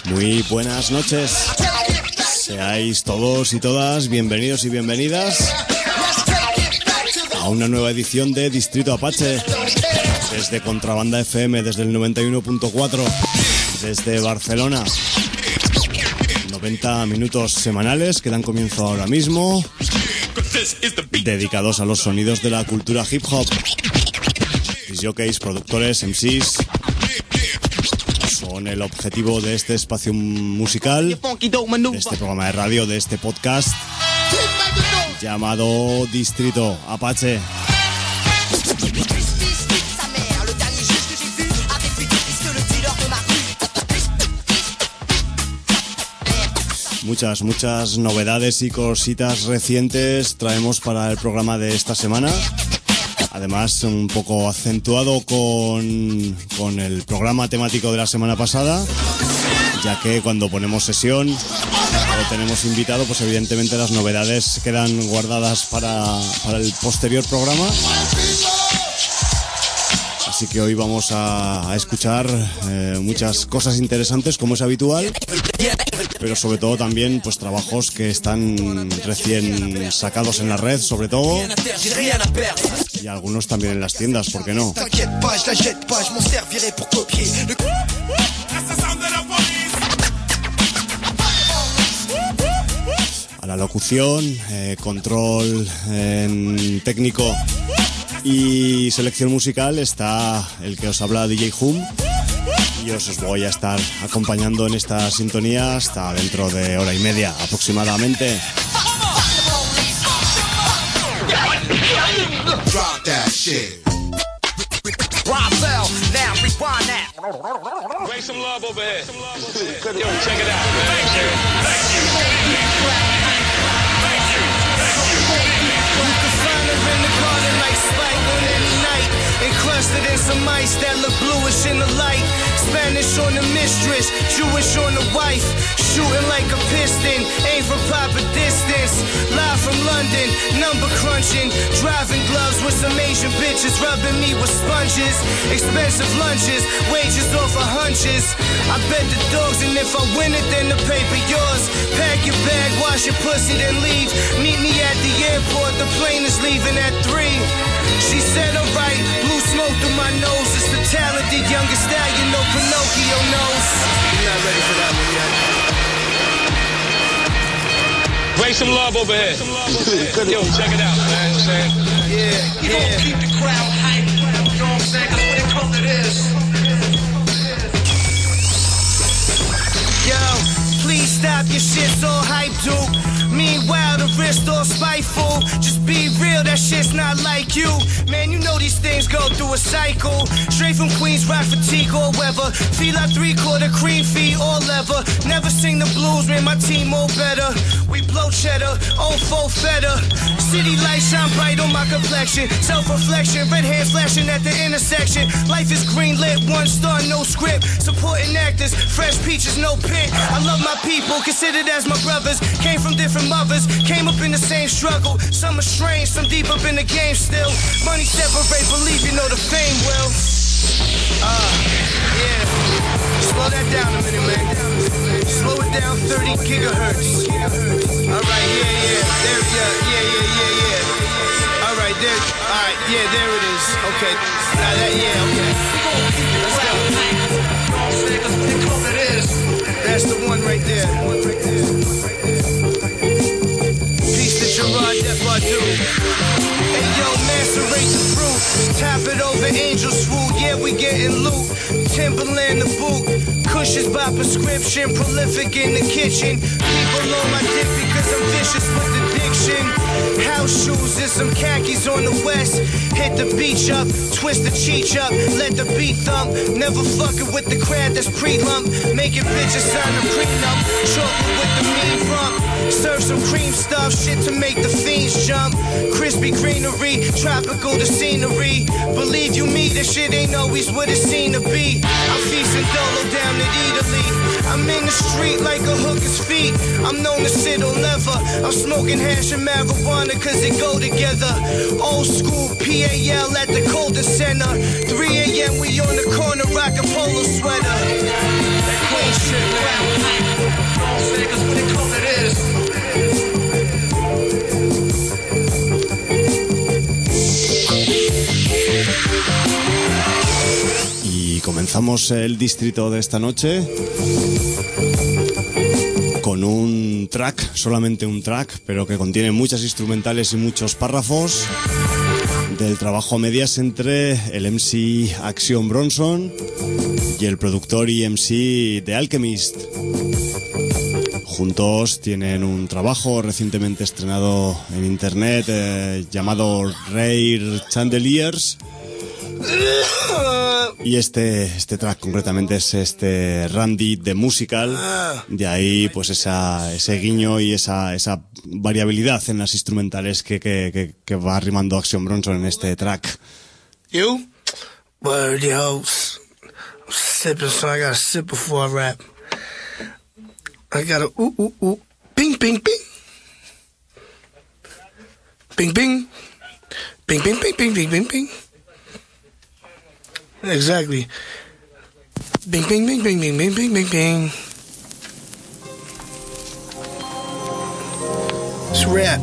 Muy buenas noches. Seáis todos y todas bienvenidos y bienvenidas a una nueva edición de Distrito Apache. Desde Contrabanda FM, desde el 91.4, desde Barcelona. 90 minutos semanales que dan comienzo ahora mismo, dedicados a los sonidos de la cultura hip hop. Disjockeys, productores, MCs son el objetivo de este espacio musical, de este programa de radio, de este podcast llamado Distrito Apache. Muchas novedades y cositas recientes traemos para el programa de esta semana. Además, un poco acentuado con el programa temático de la semana pasada, ya que cuando ponemos sesión o tenemos invitado, pues evidentemente las novedades quedan guardadas para el posterior programa. Así que hoy vamos a escuchar muchas cosas interesantes, como es habitual, pero sobre todo también pues trabajos que están recién sacados en la red, sobre todo, y algunos también en las tiendas, ¿por qué no? A la locución, control técnico y selección musical está el que os habla, DJ Hum, y os voy a estar acompañando en esta sintonía hasta dentro de hora y media aproximadamente. Drop that shit. Bring some love over here. Yo, check it out. Thank you. Thank you. Thank you. You can find her in the garden like Spike on any night, encrusted in some ice that look bluish in the light. Spanish on the mistress, Jewish on the wife. Shooting like a piston, aim for proper distance. Live from London, number crunching. Driving gloves with some Asian bitches, rubbing me with sponges. Expensive lunches, wages off of hunches. I bet the dogs, and if I win it, then the paper yours. Pack your bag, wash your pussy, then leave. Meet me at the airport, the plane is leaving at 3. She said alright, blew smoke through my nose. It's the talented youngest stallion, no Pinocchio knows. You're not ready for that one yet. Bring some love over here. Yo, check it out, man. You know what I'm saying? Yeah. You don't keep the crowd hype. You know what I'm saying? That's what they call it is. Yo, please stop your shit so hype, dude. Meanwhile, the wrist all spiteful. Just be real, that shit's not like you. Man, you know these things go through a cycle. Straight from Queens, rock fatigue or weather. Feel like 3/4 cream feed or leather. Never sing the blues, man, my team all better. We blow cheddar, old faux feta. City lights shine bright on my complexion. Self-reflection, red hands flashing at the intersection. Life is green lit, 1 star, no script. Supporting actors, fresh peaches, no pit. I love my people, considered as my brothers. Came from different mothers, came up in the same struggle. Some are strange, some deep up in the game still. Money separate, believe you know the fame will. Yeah. Slow that down a minute, man. Slow it down 30 gigahertz. Alright, yeah. There, yeah. Alright, there. Alright, yeah, there it is. Okay. Now that, yeah, okay. Let's go. That's the one right there. Peace to Gerard Depardieu. Hey yo, macerate the fruit. Tap it over, angel swoop. Yeah, we getting loot. Timberland the boot. Cushions by prescription. Prolific in the kitchen. People on my dick because I'm vicious with addiction. House shoes and some khakis on the west. Hit the beach up, twist the cheech up, let the beat thump. Never fucking with the crowd that's pre-lump. Making bitches sign a prenup. Chocolate with the mean rump. Serve some cream stuff, shit to make the fiends jump. Crispy greenery, tropical the scenery. Believe you me, this shit ain't always what it seemed to be. I'm feasting dolo down at Italy. I'm in the street like a hooker's feet. I'm known to sit on leather. I'm smoking hash and marijuana cause they go together. Old school PAL at the coldest center. 3 a.m. we on the corner rockin' polo sweater. That queen shit, man. Empezamos el distrito de esta noche con un track, solamente un track, pero que contiene muchas instrumentales y muchos párrafos del trabajo a medias entre el MC Action Bronson y el productor y MC The Alchemist. Juntos tienen un trabajo recientemente estrenado en internet llamado Rare Chandeliers. Y este track concretamente es este Randy The Musical. De ahí pues ese guiño y esa variabilidad en las instrumentales que va rimando Action Bronson en este track. You? Word, yo. I'm sipping, so I gotta sip before I rap. I gotta ooh. Ping, ping, ping. Ping, ping. Ping, ping, ping, ping, ping, ping, ping. Exactly. Bing, bing, bing, bing, bing, bing, bing, bing, bing. It's rap.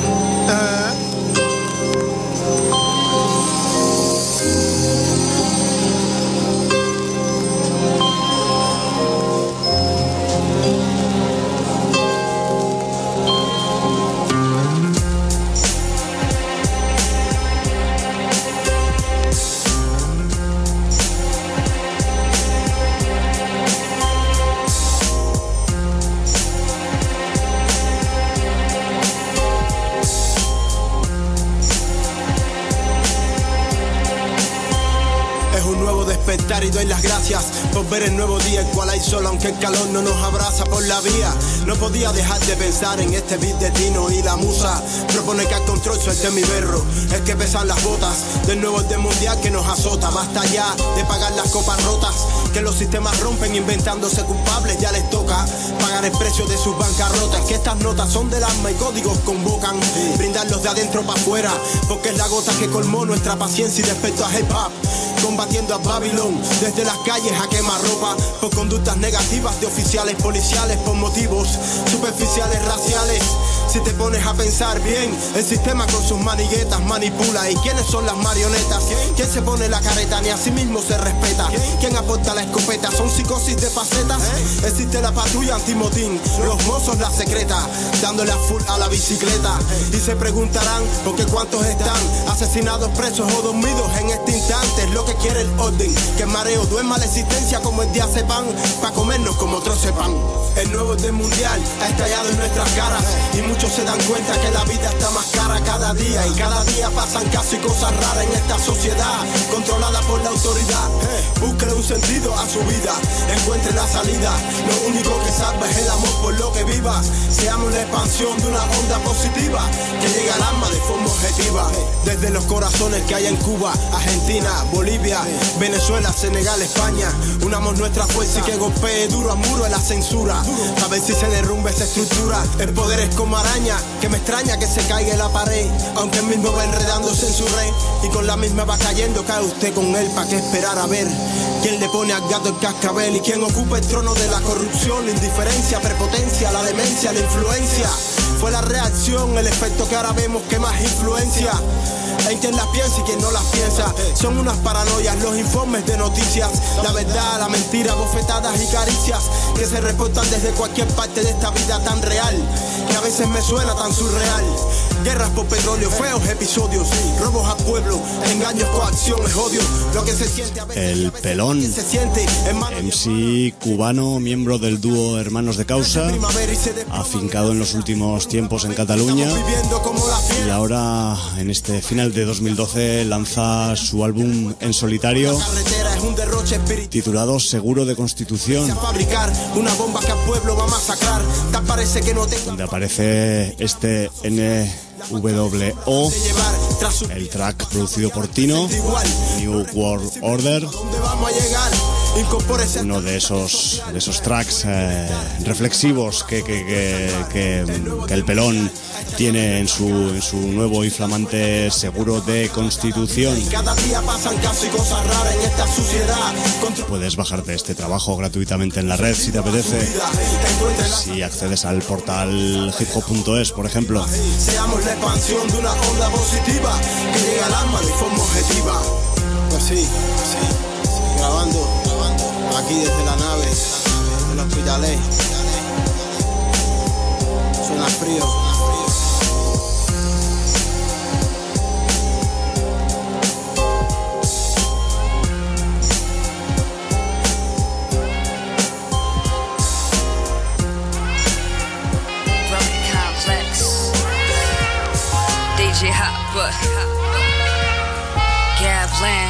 Y doy las gracias por ver el nuevo día, el cual hay sol aunque el calor no nos abraza por la vía. No podía dejar de pensar en este beat de Tino y la musa propone que al control suelte mi berro. Es que pesan las botas del nuevo orden mundial que nos azota. Basta ya de pagar las copas rotas que los sistemas rompen inventándose culpables. Ya les toca pagar el precio de sus bancarrotas. Que estas notas son del alma y códigos convocan brindarlos de adentro para afuera, porque es la gota que colmó nuestra paciencia y despertó a hip hop. Combatiendo a Babilón desde las calles a quemarropa por conductas negativas de oficiales policiales, por motivos superficiales raciales. Si te pones a pensar bien, el sistema con sus maniguetas manipula. ¿Y quiénes son las marionetas? ¿Quién se pone la careta? Ni a sí mismo se respeta. ¿Quién aporta la escopeta? ¿Son psicosis de facetas? Existe la patrulla antimotín, los mozos la secreta, dándole a full a la bicicleta. Y se preguntarán por qué cuántos están asesinados, presos o dormidos en este instante. Es lo que quiere el orden, que el mareo duerma la existencia como el día sepan, pa' comernos como trocepan. El nuevo orden mundial ha estallado en nuestras caras y muchos se dan cuenta que la vida está más cara cada día. Y cada día pasan casi cosas raras en esta sociedad controlada por la autoridad. Búsquele un sentido a su vida, encuentre la salida. Lo único que salva es el amor por lo que viva. Seamos la expansión de una onda positiva que llegue al alma de forma objetiva. Desde los corazones que hay en Cuba, Argentina, Bolivia, Venezuela, Senegal, España, unamos nuestra fuerza y que golpee duro a muro en la censura, a ver si se derrumbe esa estructura. El poder es como araña, que me extraña que se caiga en la pared, aunque él mismo va enredándose en su red y con la misma va cayendo. Cae usted con él, pa' que esperar a ver quién le pone al gato el cascabel y quién ocupa el trono de la corrupción, la indiferencia, prepotencia, la demencia, la influencia. Fue la reacción, el efecto que ahora vemos que más influencia. Hay quien las piensa y quien no las piensa. Son unas paranoias los informes de noticias. La verdad, la mentira, bofetadas y caricias que se reportan desde cualquier parte de esta vida tan real, que a veces me suena tan surreal. Guerras por petróleo, feos episodios, robos al pueblo, engaños, coacciones, odio. Lo que se siente a veces, El Pelón, se siente, MC cubano, miembro del dúo Hermanos de Causa, afincado en los últimos tiempos en Cataluña, y ahora en este final de 2012 lanza su álbum en solitario titulado Seguro de Constitución, donde aparece este NWO, el track producido por Tino, New World Order, uno de esos tracks reflexivos que el Pelón tiene en su nuevo y flamante Seguro de Constitución. Puedes bajarte este trabajo gratuitamente en la red si te apetece, si accedes al portal hiphop.es, por ejemplo. Seamos la expansión de una onda positiva que llega al alma de forma objetiva. Así, grabando. Aquí desde la nave, del Hospitalet. Suena frío. DJ Hopper, Gavlan.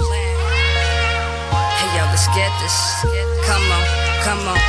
Hey yo, let's get this. Come on, come on.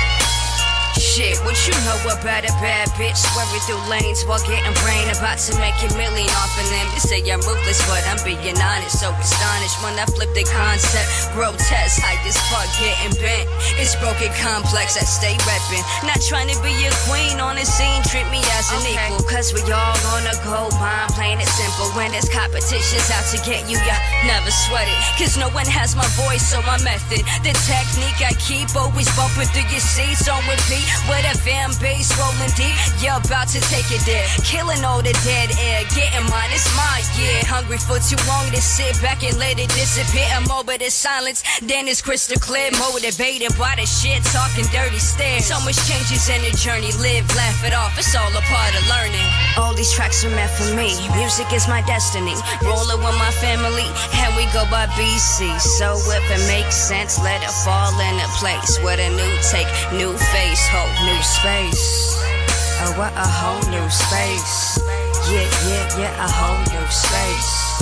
Shit, what you know about a bad bitch? Swerving through lanes while getting brain. About to make a million off of them. You say I'm ruthless, but I'm being honest. So astonished when I flip the concept. Grotesque, high as fuck, getting bent. It's broken complex, I stay reppin'. Not trying to be a queen on the scene. Treat me as an equal, cause we all on a gold mine. Plain it simple. When there's competitions out to get you, ya never sweat it. Cause no one has my voice or my method. The technique I keep always bumping through your seats on repeat. With a fan base rolling deep, you're about to take it there. Killing all the dead air, getting mine, it's my year. Hungry for too long to sit back and let it disappear. I'm over the silence, then it's crystal clear. Motivated by the shit, talking dirty stairs. So much changes in the journey, live, laugh it off, it's all a part of learning. All these tracks are meant for me, music is my destiny. Rolling with my family, and we go by BC. So if it makes sense, let it fall into place. With a new take, new face, hope. New space, oh what a whole new space. Yeah, a whole new space.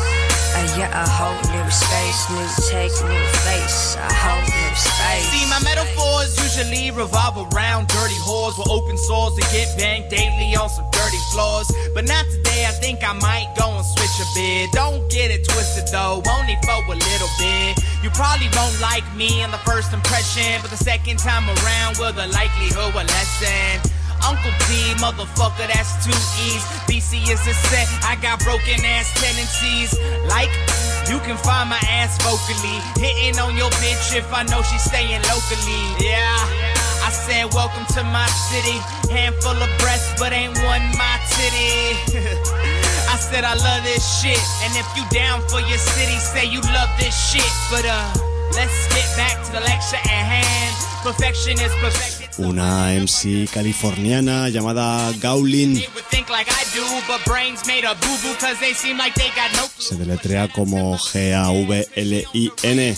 Yeah, a whole new space. New take, new face, a whole new space. See, my metaphors usually revolve around dirty whores with open sores that get banged daily on some dirty floors. But not today, I think I might go and switch a bit. Don't get it twisted though, only for a little bit. You probably won't like me on the first impression, but the second time around will the likelihood will lessen. Uncle D, motherfucker, that's 2 E's. BC is a set, I got broken ass tendencies. Like, you can find my ass vocally hitting on your bitch if I know she's staying locally. Yeah, I said welcome to my city. Handful of breasts, but ain't one my titty. I said I love this shit, and if you down for your city, say you love this shit. But let's get back to the lecture at hand. Perfection is perfected. Una MC californiana llamada Gawlin. Se deletrea como G-A-V-L-I-N.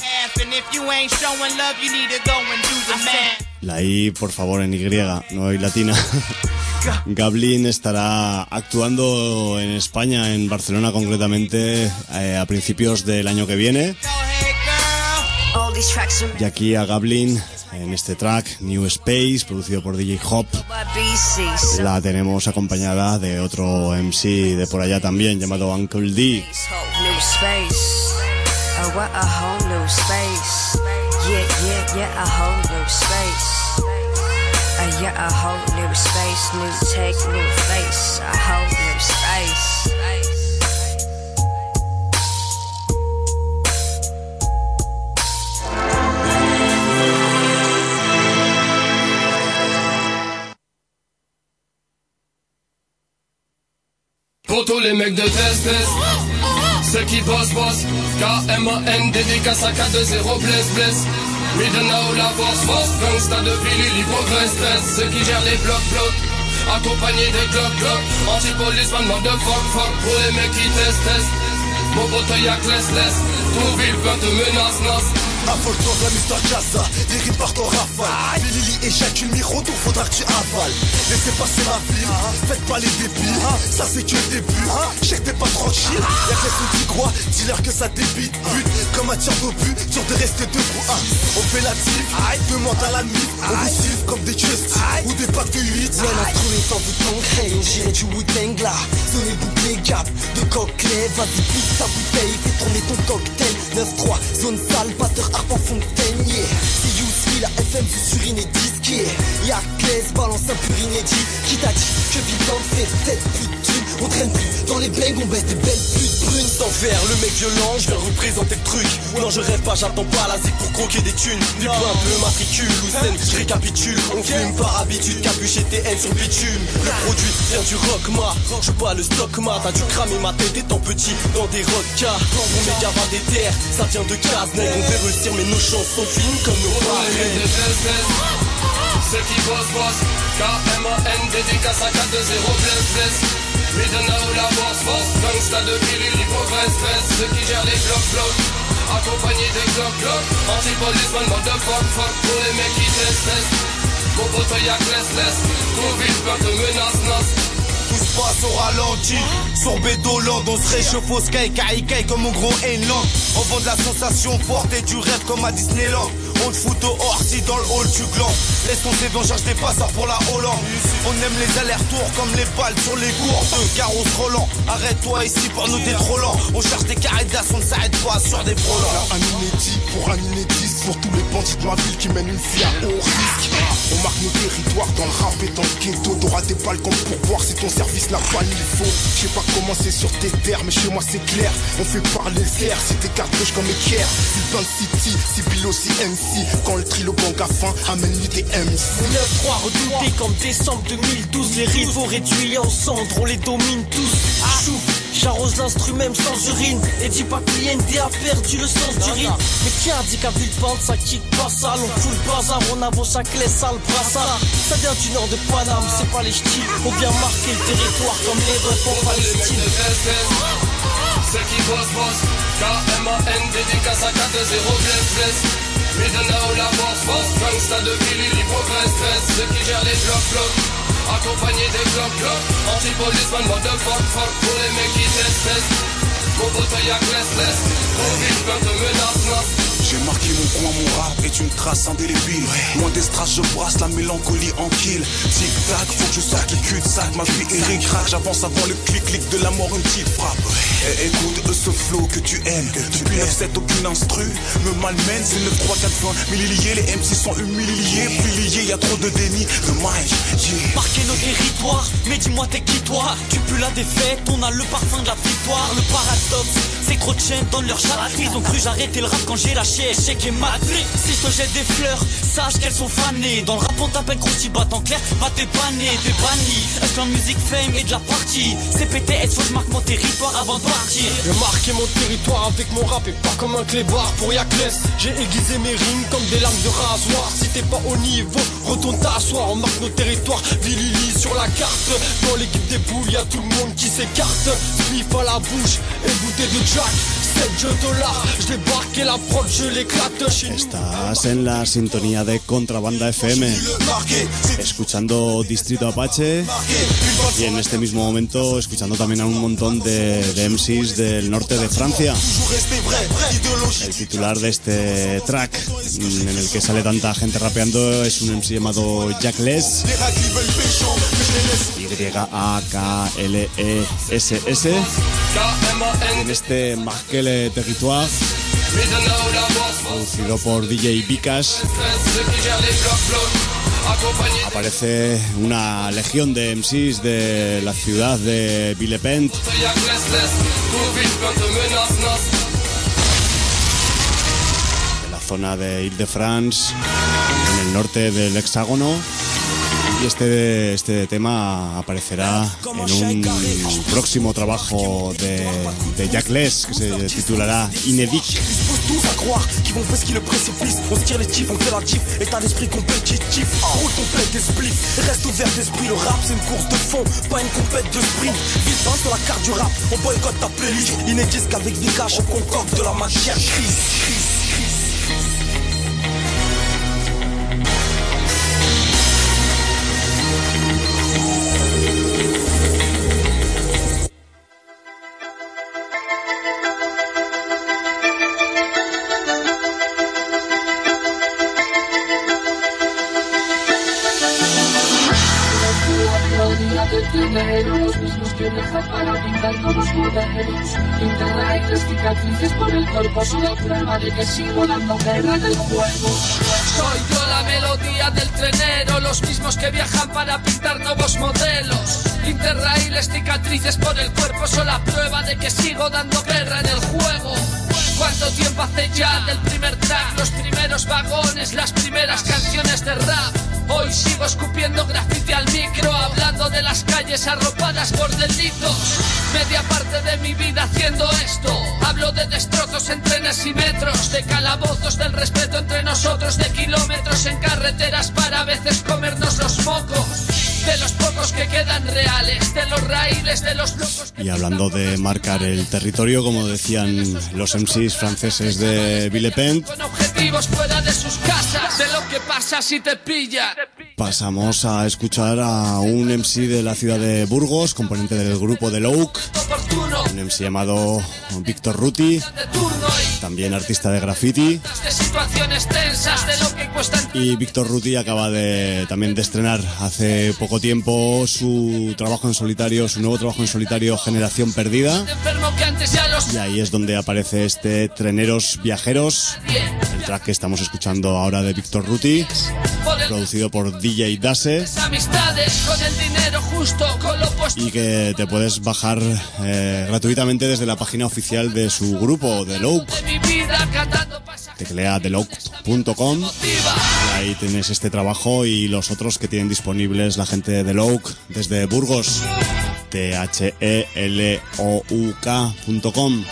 La I, por favor, en Y, no en latina. Gawlin estará actuando en España, en Barcelona concretamente, a principios del año que viene. Y aquí a Gawlin, en este track, New Space, producido por DJ Hop, la tenemos acompañada de otro MC de por allá también, llamado Uncle D. Yeah, a whole new space, new take, new face, a whole new space. Pour tous les mecs de test, ceux qui bossent, K-M-A-N, dédicace à K2-0, bless. Midnight, la force, gangsta de Billy, libre, stress. Ceux qui gèrent les blocs, accompagnés de Glock. Anti-police, man, fuck. Pour les mecs qui testent, mon pote y'a less. Ton ville, plein de menaces. Affole-toi de la Mr. Jazza, les rimes partent en rafale. Billy éjacule micro, donc faudra que tu avales. Laissez passer ma ville, faites pas les débiles. Ça c'est que le début, je sais que t'es pas tranquille. Y'a que les qui croient, dis-leur que ça débite. But, comme un tir d'obus, sur de rester debout. On fait la tif, demande à la mif. On vous siffle comme des justices ou des packs de 8. Ouais, la trouille sans vous concret, on dirait du Wu-Tang là. Zone bouclé, gap, de coquelet. Vas-y, pousse ta bouteille, fais tourner ton cocktail. 9-3, zone sale, batteur harpe en fontaine, yeah. C'est Youssi, la FM vous surine et disque, Y'a Claes, balance un pur inédit. Qui t'a dit que vivant fait peut-être plus de thunes. On traîne plus dans les bangs, on baisse des belles putes brunes. Sans faire le mec violent, je viens représenter le truc. Non, je rêve pas, j'attends pas la zig pour croquer des thunes. Du point bleu, matricule ou scène, je récapitule. On fume par habitude, capuché TN sur bitume. Le produit vient du rock, ma. Je pas le stock, ma. T'as dû cramer ma tête étant petit dans des rockars. Quand on méga va des terres, ça vient de Cazeneuve. On veut réussir, mais nos chansons filment comme nos parents. Ceux qui bossent, KMAN, dédicace à 4-2-0, bless. We don't know la force, gangsta de Billy, progresse, ceux qui gèrent les blocs, accompagnés des clock, anti-policeman, motherfuck, pour les mecs qui testent, mon pote y'a laisse, trop vite, plein de menaces, Tout se passe au ralenti, sur Bédoland, on se réchauffe au sky, caïcaï comme au gros Hainland. On vend de la sensation forte et du rêve comme à Disneyland. On te fout dehors si dans le hall tu glandes. Laisse ton CV, on cherche des passeurs pour la Hollande. On aime les allers-retours comme les balles sur les gourdes. Carrosse Roland, arrête-toi ici pour nous des trop lents. On cherche des carrés d'as, on ne s'arrête pas sur des prolongs. Un inédit pour un inédit, pour tous les bandits de ma ville qui mènent une vie à haut risque. On marque nos territoires dans le rap et dans le ghetto. T'auras des balles comme pour voir si ton service n'a pas le niveau. Je sais pas comment c'est sur tes terres, mais chez moi c'est clair. On fait parler le air, si t'es cartouche comme équerre. Urban City, Sibyl aussi MC. Quand le trilo banque à fin, amène-lui des MC. 9-3 redouté comme décembre 2012. Les rivaux réduits en cendres, on les domine tous. Chouf, j'arrose l'instru même sans urine. Et dis pas que l'IND a perdu le sens du rythme. Mais qui a dit qu'à vue de bande ça kick pas sale. On fout le bazar, on avance chaque laisse sale brassard. Ça vient du nord de Paname, c'est pas les ch'tis. On vient marquer le territoire comme les refs en Palestine. Ceux qui bossent, KMAN, dédicace à 4-2-0, bless. We don't know la force, gangsta de Billy, progresse, ceux qui gèrent les blocs, accompagnés des clock, anti-policeman, motherfuck, pour les mecs qui testent, mon pote y'a laisse, trop vite, plein de menaces. J'ai marqué mon coin, mon rap est une trace indélébile. Loin des strass, je brasse la mélancolie en kill. Tic tac, faut que je sac les cul-de-sac. Ma vie est ric-rac, j'avance avant le clic-clic de la mort, une petite frappe. Et écoute ce flow que tu aimes. Depuis 9-7, aucune instru me malmène. C'est 9-3-4-20, mais les liés, les MC sont humiliés. Plus liés, y'a trop de déni. Le mic, yeah. Marquer nos territoires, mais dis-moi t'es qui toi? Tu pues la défaite, on a le parfum de la victoire. Le paradoxe, c'est que trop de chaînes donnent leur chat. Ils ont cru j'arrêtais le rap quand j'ai lâché échec et matrix. Si je te jette des fleurs, sache qu'elles sont fanées. Dans le rap on t'appelle croustibat en clair, va t'es banné, t'es banni. Est-ce qu'en musique fame et de la partie? C'est PTS, faut que je marque mon territoire avant de partir. J'ai marqué mon territoire avec mon rap et pas comme un clébard pour Yaclès. J'ai aiguisé mes rimes comme des lames de rasoir. Si t'es pas au niveau, retourne t'asseoir. On marque nos territoires, Villili sur la carte. Dans l'équipe des boules, y'a tout le monde qui s'écarte. Spliff à la bouche et bouteille de Jack. 7 $, je débarque et la prod je l'éclate chez nous. Estás en la sintonía de Contrabanda FM, escuchando Distrito Apache y en este mismo momento escuchando también a un montón de MCs del norte de Francia. El titular de este track en el que sale tanta gente rapeando es un MC llamado Jackless, YAKLESS. En este Marqué le Territoire, producido por DJ Vikash, aparece una legión de MCs de la ciudad de Villepinte, de la zona de Île-de-France, en el norte del Hexágono. Y este tema aparecerá en un próximo trabajo de Jackless que se titulará Inédit. Tous à croire qu'ils vont faire ce qui le précipice. On se tire les tifs, on fait la tif. État d'esprit compétitif, roule ton plein d'esprit. Reste ouvert d'esprit, le rap c'est une course de fond, pas une compète de sprint. Vite dans sur la carte du rap, on boycotte ta playlist. Inédit qu'avec Vikash on concocte de la matière grise. del trenero, los mismos que viajan para pintar nuevos modelos. Interraíles cicatrices por el cuerpo, solo prueba de que sigo dando guerra en el juego. Soy yo la melodía del trenero, los mismos que viajan para pintar nuevos modelos. Interraíles cicatrices por el cuerpo, son la prueba de que sigo dando guerra en el juego. ¿Cuánto tiempo hace ya del primer track? Los primeros vagones, las primeras canciones de rap. Hoy sigo escupiendo grafiti al micro, hablando de las calles arropadas por delitos. Media parte de mi vida haciendo esto. Hablo de destrozos en trenes y metros, de calabozos, del respeto entre nosotros, de kilómetros en carreteras para a veces comernos los mocos. De los pocos que quedan reales, de los raíles, de los locos que... Y hablando de marcar el territorio, como decían los MCs franceses de Villepent, con objetivos fuera de sus casas, de lo que pasa si te pillan. Pasamos a escuchar a un MC de la ciudad de Burgos, componente del grupo The Louk, un MC llamado Víctor Ruti, también artista de graffiti. Y Víctor Ruti acaba también de estrenar hace poco tiempo su trabajo en solitario, su nuevo trabajo en solitario, Generación Perdida. Y ahí es donde aparece este Treneros Viajeros, el track que estamos escuchando ahora de Víctor Ruti, producido por DJ Dase, y que te puedes bajar gratuitamente desde la página oficial de su grupo, The Louk. Teclea thelouk.com, ahí tienes este trabajo y los otros que tienen disponibles la gente de The Louk desde Burgos, thelouk.com.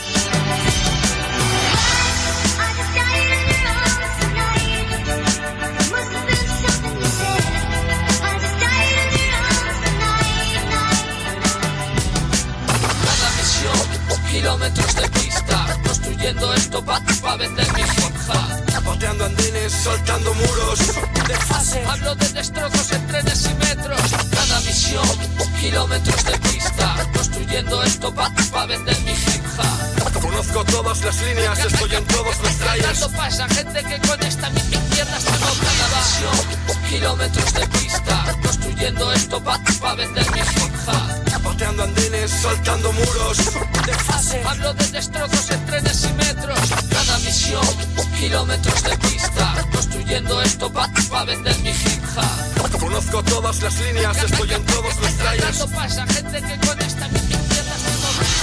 Kilómetros de pista, construyendo esto pa' vender mi hija. Pateando andines, saltando muros. Hablo de destrozos en trenes y metros. Cada misión, kilómetros de pista, construyendo esto pa' vender mi hija. Conozco todas las líneas, estoy en todos los trailers. Tanto pasa gente que con esta mierda se no cada misión, kilómetros de pista, construyendo esto pa' vender mi hija. Pateando andines, saltando muros. Hablo de destrozos en trenes y metros. Cada misión, kilómetros de pista, construyendo esto pa' vender mi hija. Conozco todas las líneas, estoy en todos los trailers. Tanto pasa gente que con esta mierda se no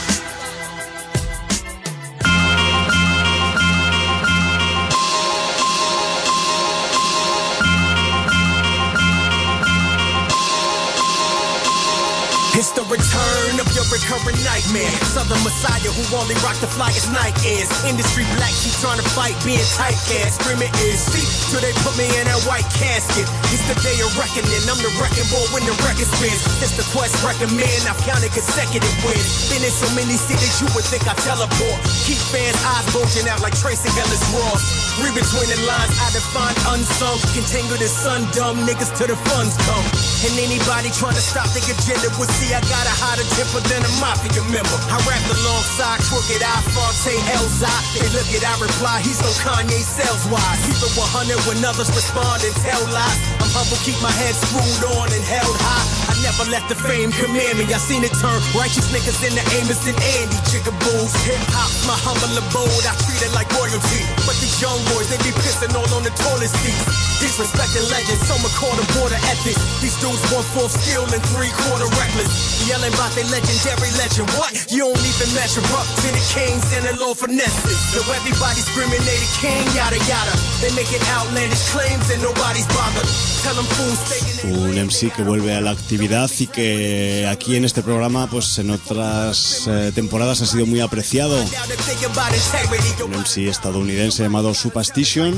It's the return of your recurring nightmare. Southern Messiah who only rock the flyest night is. Industry black, keep trying to fight, being typecast. Screaming is see till they put me in that white casket. It's the day of reckoning, I'm the wrecking ball when the record spins. It's the quest recommend, I've counted consecutive wins. Been in so many cities you would think I teleport. Keep fans' eyes bulging out like Tracy Ellis Ross. Read between the lines, I define unsung. Continue the sun dumb niggas till the funds come. And anybody trying to stop the agenda will see I got a hotter temper than a mafia member. I rapped alongside Crooked I, Fonte, Elzai. They look at I reply, he's no Kanye sales-wise. Keep it 100 when others respond and tell lies. I'm humble, keep my head screwed on and held high. I never let the fame command me. I seen it turn righteous niggas into Amos and Andy Jigaboos. Hip-hop, my humble abode, I treat it like royalty. But these young boys, they be pissing all on the toilet seats. Disrespecting legends, some are called a border ethics. These dudes 1/4 skill and 3/4 reckless. Yelling about their legendary legend. What? You don't even measure up to the kings and the Lord finesses. So everybody screaming they the king, yada yada. They making outlandish claims and nobody's bothered. Tell them fools Un MC que vuelve a la actividad y que aquí en este programa, pues en otras temporadas ha sido muy apreciado. Un MC estadounidense llamado Superstition.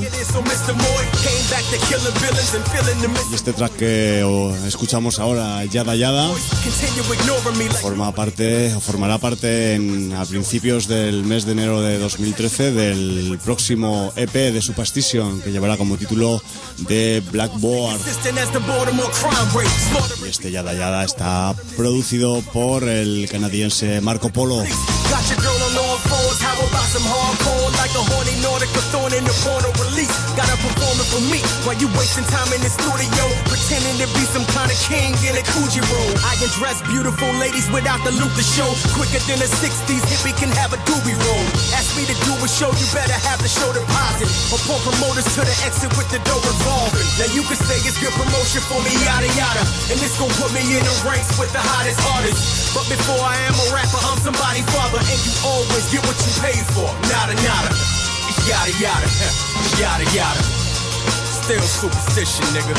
Y este track que escuchamos ahora, Yada Yada, formará parte a principios del mes de enero de 2013 del próximo EP de Superstition, que llevará como título The Blackboard. Y este Yada Yada está producido por el canadiense Marco Polo. Got your girl on all fours, how about some hardcore? Like a horny Nordic, a thorn in the porno release. Gotta perform it for me, while you wasting time in the studio. Pretending to be some kind of king in a Coogee room. I undress beautiful ladies without the loop to show. Quicker than the 60s, hippie can have a doobie room. Ask me to do a show, you better have the show deposit. Or pull promoters to the exit with the door revolving. Now you can say it's good promotion for me, yada yada. And this gon' put me in the ranks with the hottest artists. But before I am a rapper, I'm somebody's father. And you always get what you pay for, nada nada. Yada yada, yada yada. Still superstition, nigga.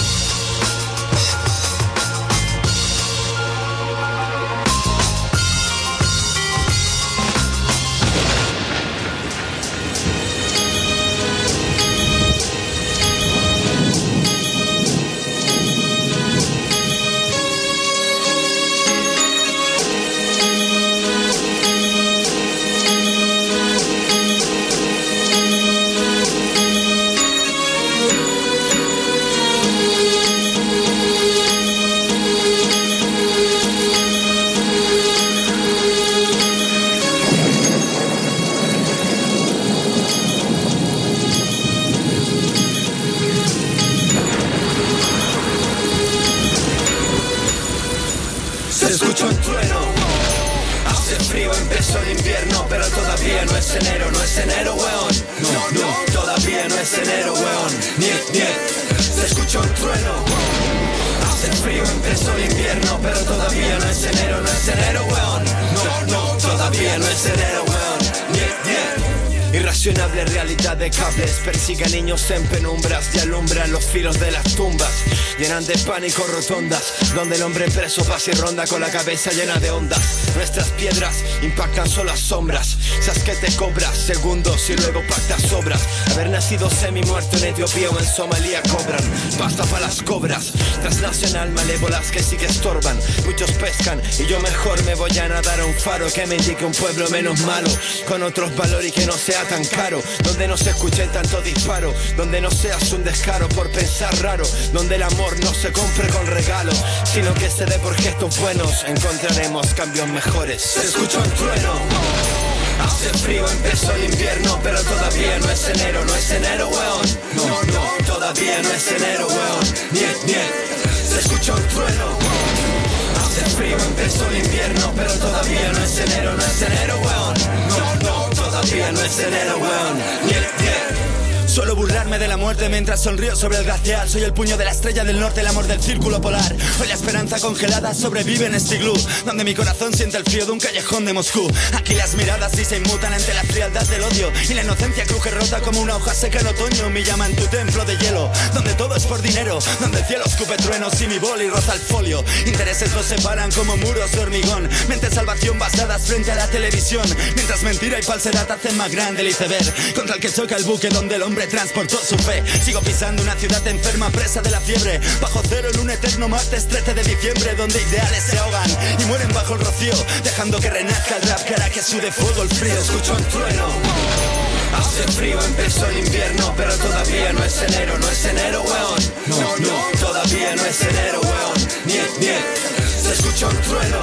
Irracionable realidad de cables persigue a niños en penumbras y alumbran los filos de las tumbas. Llenan de pánico rotondas, donde el hombre preso pasa y ronda con la cabeza llena de ondas. Nuestras piedras impactan solo las sombras. Sabes que te cobras segundos y luego pactas obras. Haber nacido semi-muerto en Etiopía o en Somalia cobran pasta para las cobras. Transnacional malévolas que sí que estorban. Muchos pescan y yo mejor me voy a nadar a un faro que me indique un pueblo menos malo, con otros valores y que no sea tan caro, donde no se escuchen tanto disparo, donde no seas un descaro por pensar raro, donde el amor no se compre con regalos, sino que se dé por gestos buenos. Encontraremos cambios mejores. Se escucha un trueno, hace frío, empezó el invierno, pero todavía no es enero, no es enero, weón. No, todavía no es enero, weón. Niet. Se escucha un trueno, hace frío, empezó el invierno, pero todavía no es enero, no es enero, weón. No, todavía no es enero, weón. Niet. Suelo burlarme de la muerte mientras sonrío sobre el glaciar. Soy el puño de la estrella del norte, el amor del círculo polar. Hoy la esperanza congelada sobrevive en este iglú, donde mi corazón siente el frío de un callejón de Moscú. Aquí las miradas sí se inmutan ante la frialdad del odio, y la inocencia cruje rota como una hoja seca en otoño. Me llaman tu templo de hielo, donde todo es por dinero, donde el cielo escupe truenos y mi boli roza el folio. Intereses nos separan como muros de hormigón, mentes salvación basadas frente a la televisión, mientras mentira y falsedad hacen más grande el iceberg contra el que choca el buque donde el hombre transportó su fe. Sigo pisando una ciudad enferma, presa de la fiebre, bajo cero en un eterno martes 13 de diciembre, donde ideales se ahogan y mueren bajo el rocío, dejando que renazca el rap, que hará que sude fuego el frío. Escucho un trueno, hace frío, empezó el invierno, pero todavía no es enero, no es enero, weón. No, todavía no es enero, weón. Niet. Se escucha un trueno,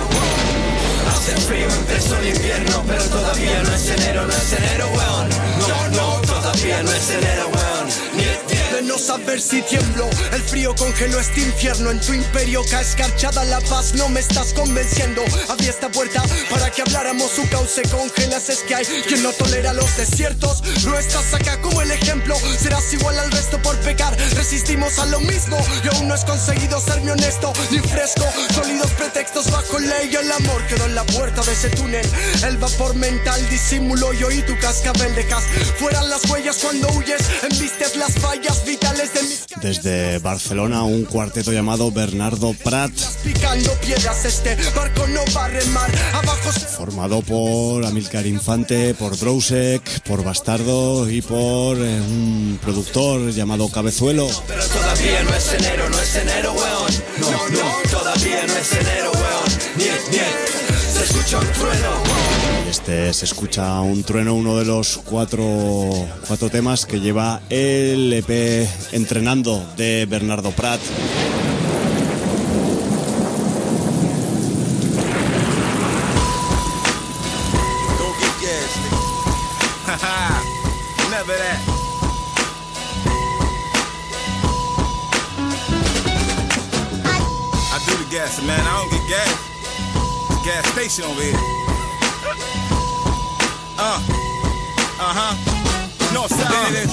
hace frío, empezó el invierno, pero todavía no es enero, no es enero, weón. No, todavía no es enero, weón. De no saber si tiemblo, el frío congeló este infierno. En tu imperio cae escarchada la paz, no me estás convenciendo. Abrí esta puerta para que habláramos, su cauce congelas. Es que hay quien no tolera los desiertos. No estás acá como el ejemplo, serás igual al resto por pecar. Resistimos a lo mismo y aún no has conseguido serme honesto ni fresco. Sólidos pretextos bajo ley, el amor quedó en la puerta de ese túnel. El vapor mental disimulo yo y tu cascabel dejas fuera las huellas cuando huyes, embistes las fallas vitales de mis... Desde Barcelona, un cuarteto llamado Bernardo Prat, picando piedras, este barco no va a remar abajo, formado por Amílcar Infante, por Drousek, por Bastardo y por un productor llamado Cabezuelo. Pero todavía no es enero, no es enero, weón. No, todavía no es enero, weón. Niet. Se escucha un trueno. Se escucha un trueno, uno de los cuatro temas que lleva el EP Entrenando de Bernardo Prat. gas, man. I don't get gas. Gas station over here. North side it is.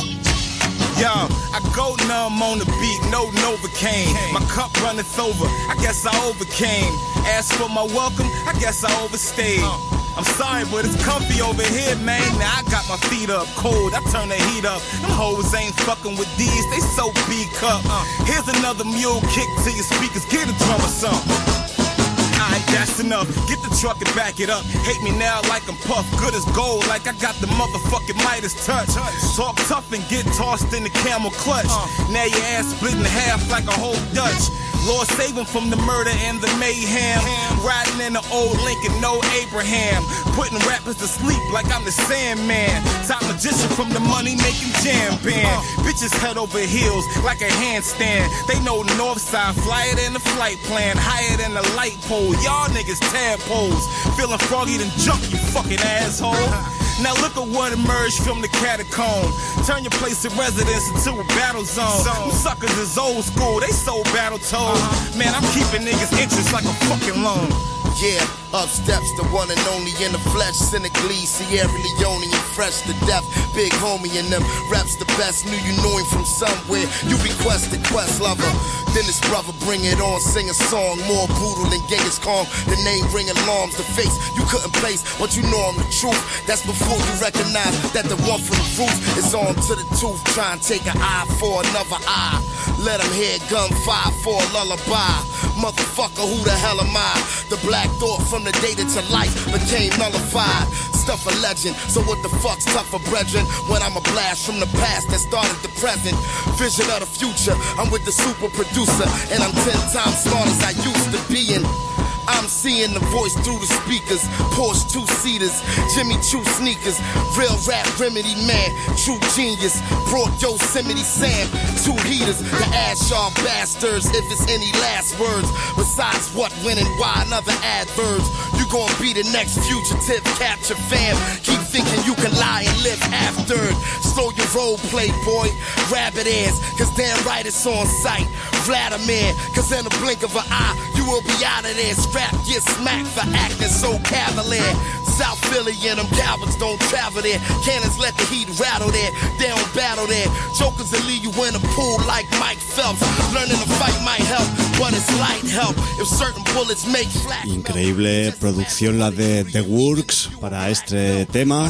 Yo, I go numb on the beat, no Novocaine. My cup runneth over, I guess I overcame. As for my welcome, I guess I overstayed. I'm sorry, but it's comfy over here, man. Now I got my feet up, cold, I turn the heat up. Them hoes ain't fucking with these, they so B-cup. Here's another mule kick to your speakers, get a drum or something. Alright, that's enough. Get the truck and back it up. Hate me now like I'm Puff. Good as gold, like I got the motherfucking Midas touch. Talk tough and get tossed in the camel clutch. Now your ass split in half like a whole Dutch. Lord save him from the murder and the mayhem. Riding in the old Lincoln, no Abraham. Putting rappers to sleep like I'm the Sandman. Top magician from the money making jam band. Bitches head over heels like a handstand. They know the north side, flyer than the flight plan. Higher than the light pole. Y'all niggas tadpoles. Feeling froggy than junk, you fucking asshole. Now look at what emerged from the catacomb. Turn your place of residence into a battle zone. Them suckers is old school, they so battle-toed. Man, I'm keeping niggas' interest like a fucking loan. Yeah, up steps the one and only in the flesh. Cynically, Sierra Leone and fresh to death. Big homie in them raps the best. Knew you knew him from somewhere. You requested Quest Lover. Then his brother bring it on, sing a song more brutal than Genghis Khan. The name ring alarms, the face you couldn't place, but you know I'm the truth. That's before you recognize that the one from the roof is on to the tooth. Try and take an eye for another eye. Let him hear gunfire for a lullaby. Motherfucker, who the hell am I? The black thought from the data to life became nullified. Stuff a legend, so what the fuck's tougher, brethren? When I'm a blast from the past that started the present. Vision of the future, I'm with the super producer. And I'm 10 times smart as I used to be in. I'm seeing the voice through the speakers. Porsche 2-seaters, Jimmy Choo sneakers. Real rap remedy man, true genius. Brought Yosemite Sam, 2 heaters. The ass y'all bastards, if it's any last words. Besides what, when, and why, another adverbs. You gon' be the next fugitive, capture fam. Keep thinking you can lie and live after it. Slow your role play, boy. Rabbit ass, cause damn right it's on sight. Vladimir, cause in a blink of an eye, you will be out of there. Scrap, get smacked for acting so cavalier. South Philly and them cowards don't travel there. Cannons let the heat rattle there. They don't battle there. Jokers will leave you in a pool like Mike Phelps. Learning to fight might help, but it's light help. If certain bullets make flash. Increíble producción la de The Works para este tema.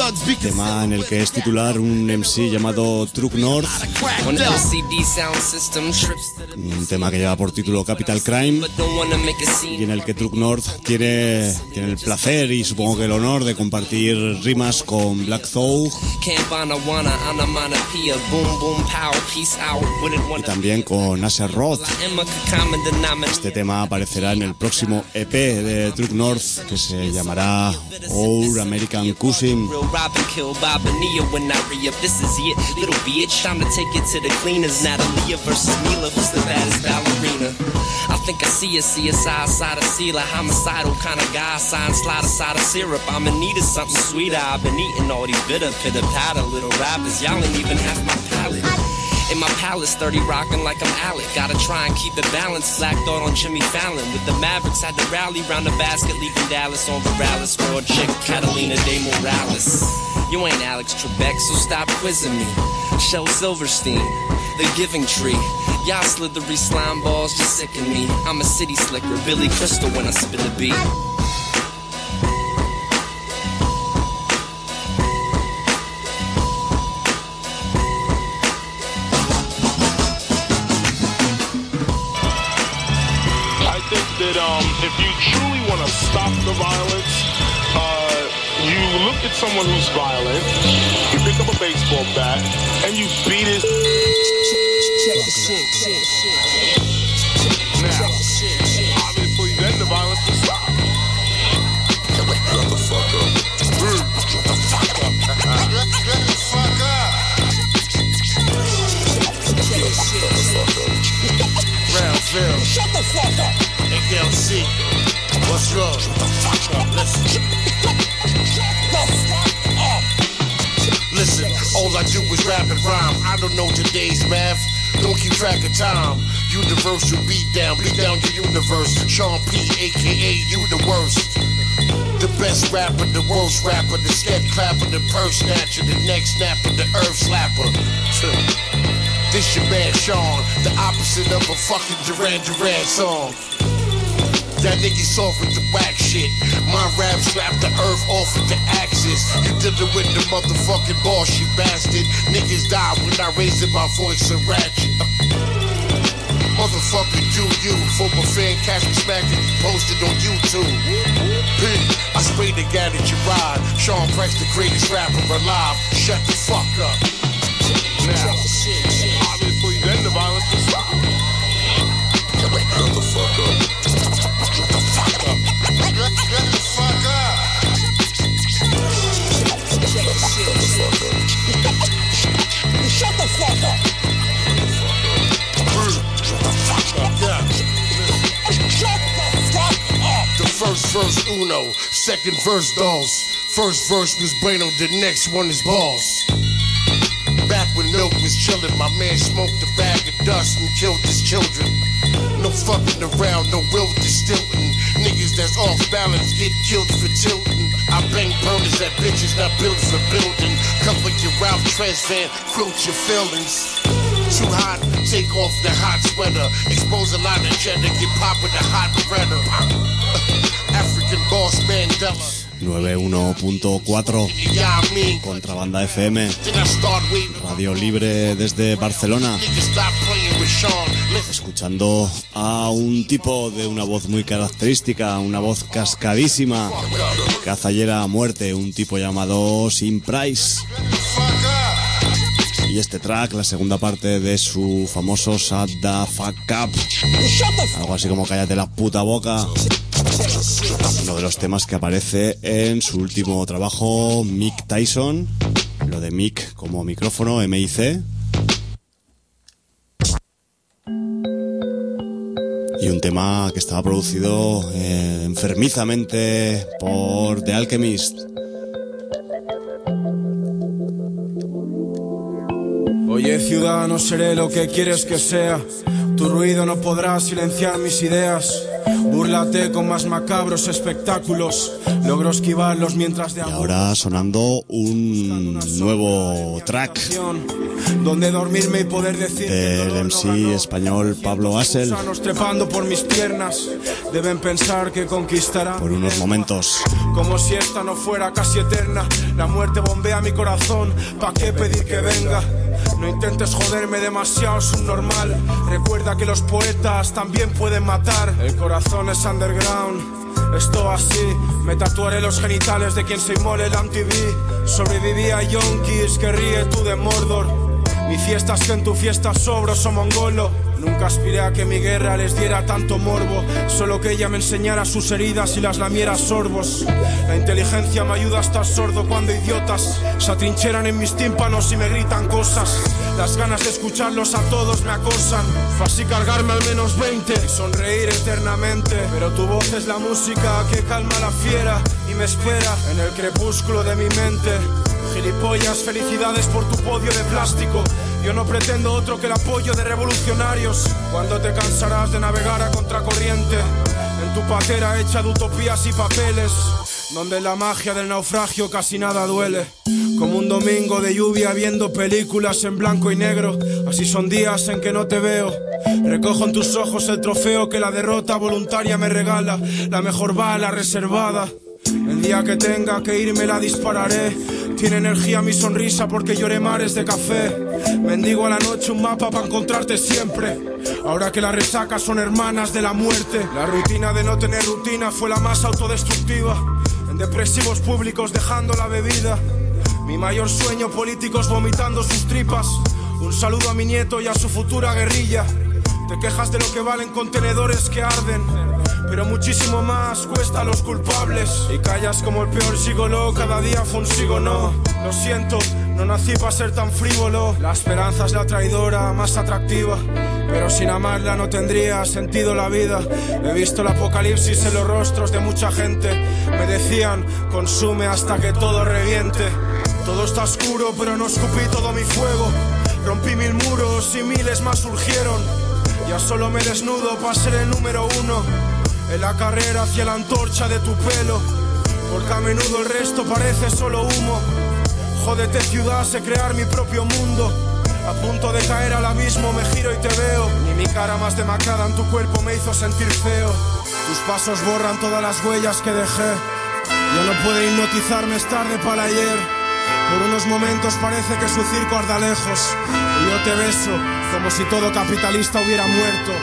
Tema en el que es titular un MC llamado Truck North. Un tema que lleva por título Capital Crime. Y en el que Truck North tiene el placer y supongo que el honor de compartir rimas con Black Thought y también con Asher Roth. Este tema aparecerá en el próximo EP de Truck North que se llamará Our American Cousin. I think I see a CSI side of Sealer, homicidal kind of guy, sign slide aside of syrup. I'm in need of something sweeter. I've been eating all these bitter pitter patter little rappers. Y'all ain't even half my palate. In my palace, 30 rockin' like I'm Alec. Gotta try and keep it balanced. Black Thought on Jimmy Fallon. With the Mavericks, had to rally round the basket, leaving Dallas on Morales. Raw chick, Catalina de Morales. You ain't Alex Trebek, so stop quizzing me. Shel Silverstein, the Giving Tree. Y'all slithery slime balls just sicken me. I'm a city slicker, Billy Crystal when I spit the beat. I think that if you truly want to stop the violence, you look at someone who's violent, you pick up a baseball bat, and you beat his. Check the shit. Now, obviously, then the violence will stop. Shut the fuck up. Shut the fuck up. Brownsville. Shut the fuck up. AKLC. What's wrong? Shut the fuck up. Listen. Listen, all I do is rap and rhyme. I don't know today's math. Don't keep track of time. Universal beat down your universe. Sean P, aka you the worst. The best rapper, the worst rapper, the scat clapper, the purse snatcher, the neck snapper, the earth slapper. This your man Sean, the opposite of a fucking Duran Duran song. That nigga soft with the whack shit. My rap slap the earth off with the axis. You dealing with the motherfucking boss, you bastard. Niggas die when I raise my voice and ratchet. Motherfucker, do you. Former fan catch me smacking, posted on YouTube. P, I spray the guy that you ride. Sean Price, the greatest rapper alive. Shut the fuck up. Now, obviously, then the violence will stop. Shut the fuck up. Shut the fuck up. Shut the fuck up. Shut the fuck up. The first verse uno, second verse dos. First verse was bueno, the next one is boss. Back when milk was chillin', my man smoked a bag of dust and killed his children. No fucking around, no will distilling. Niggas that's off balance get killed for tilting. I bang burners at bitches not built for building. Cover your Ralph Trez van, quilt your feelings. Too hot, take off the hot sweater. Expose a lot of cheddar, get pop with a hot breader. African boss Mandela. 91.4 Contrabanda FM, Radio Libre desde Barcelona. Escuchando a un tipo de una voz muy característica, una voz cascadísima, cazallera a muerte, un tipo llamado Sin Price. Y este track, la segunda parte de su famoso Shut the Fuck Up, algo así como cállate la puta boca. Uno de los temas que aparece en su último trabajo, Mic Tyson. Lo de Mic como micrófono, M-I-C. Y un tema que estaba producido enfermizamente por The Alchemist. Oye, ciudadano, seré lo que quieres que sea. Tu ruido no podrá silenciar mis ideas. Búrlate con más macabros espectáculos. Logro esquivarlos mientras de amor. Y ahora sonando un nuevo track donde dormirme y poder decir del MC español Pablo Hasél. Trepando por mis piernas, deben pensar que conquistará por unos momentos. Como si esta no fuera casi eterna. La muerte bombea mi corazón. ¿Pa' qué pedir que venga? No intentes joderme demasiado, subnormal. Recuerda que los poetas también pueden matar. El corazón es underground, esto así. Me tatuaré los genitales de quien se inmole el MTV. Sobreviví a yonkis que ríe tú de Mordor. Mi fiesta es que en tu fiesta sobro, so mongolo. Nunca aspiré a que mi guerra les diera tanto morbo. Solo que ella me enseñara sus heridas y las lamiera a sorbos. La inteligencia me ayuda a estar sordo cuando idiotas se atrincheran en mis tímpanos y me gritan cosas. Las ganas de escucharlos a todos me acosan. Fue así cargarme al menos 20 y sonreír eternamente. Pero tu voz es la música que calma la fiera y me espera en el crepúsculo de mi mente. Gilipollas, felicidades por tu podio de plástico. Yo no pretendo otro que el apoyo de revolucionarios. Cuando te cansarás de navegar a contracorriente en tu patera hecha de utopías y papeles, donde la magia del naufragio casi nada duele. Como un domingo de lluvia viendo películas en blanco y negro. Así son días en que no te veo. Recojo en tus ojos el trofeo que la derrota voluntaria me regala. La mejor bala reservada. El día que tenga que irme la dispararé. Tiene energía mi sonrisa porque lloré mares de café. Bendigo a la noche un mapa para encontrarte siempre. Ahora que las resacas son hermanas de la muerte. La rutina de no tener rutina fue la más autodestructiva. En depresivos públicos dejando la bebida. Mi mayor sueño, políticos vomitando sus tripas. Un saludo a mi nieto y a su futura guerrilla. Te quejas de lo que valen contenedores que arden, pero muchísimo más cuesta a los culpables. Y callas como el peor gigoló, cada día fue un sigo no. Lo siento, no nací para ser tan frívolo. La esperanza es la traidora más atractiva, pero sin amarla no tendría sentido la vida. He visto el apocalipsis en los rostros de mucha gente. Me decían, consume hasta que todo reviente. Todo está oscuro, pero no escupí todo mi fuego. Rompí 1000 muros y miles más surgieron. Ya solo me desnudo para ser el número uno en la carrera hacia la antorcha de tu pelo, porque a menudo el resto parece solo humo. Jódete ciudad, sé crear mi propio mundo. A punto de caer al abismo me giro y te veo. Ni mi cara más demacrada en tu cuerpo me hizo sentir feo. Tus pasos borran todas las huellas que dejé. Ya no puede hipnotizarme, es tarde para ayer. Por unos momentos parece que su circo arda lejos, y yo te beso como si todo capitalista hubiera muerto.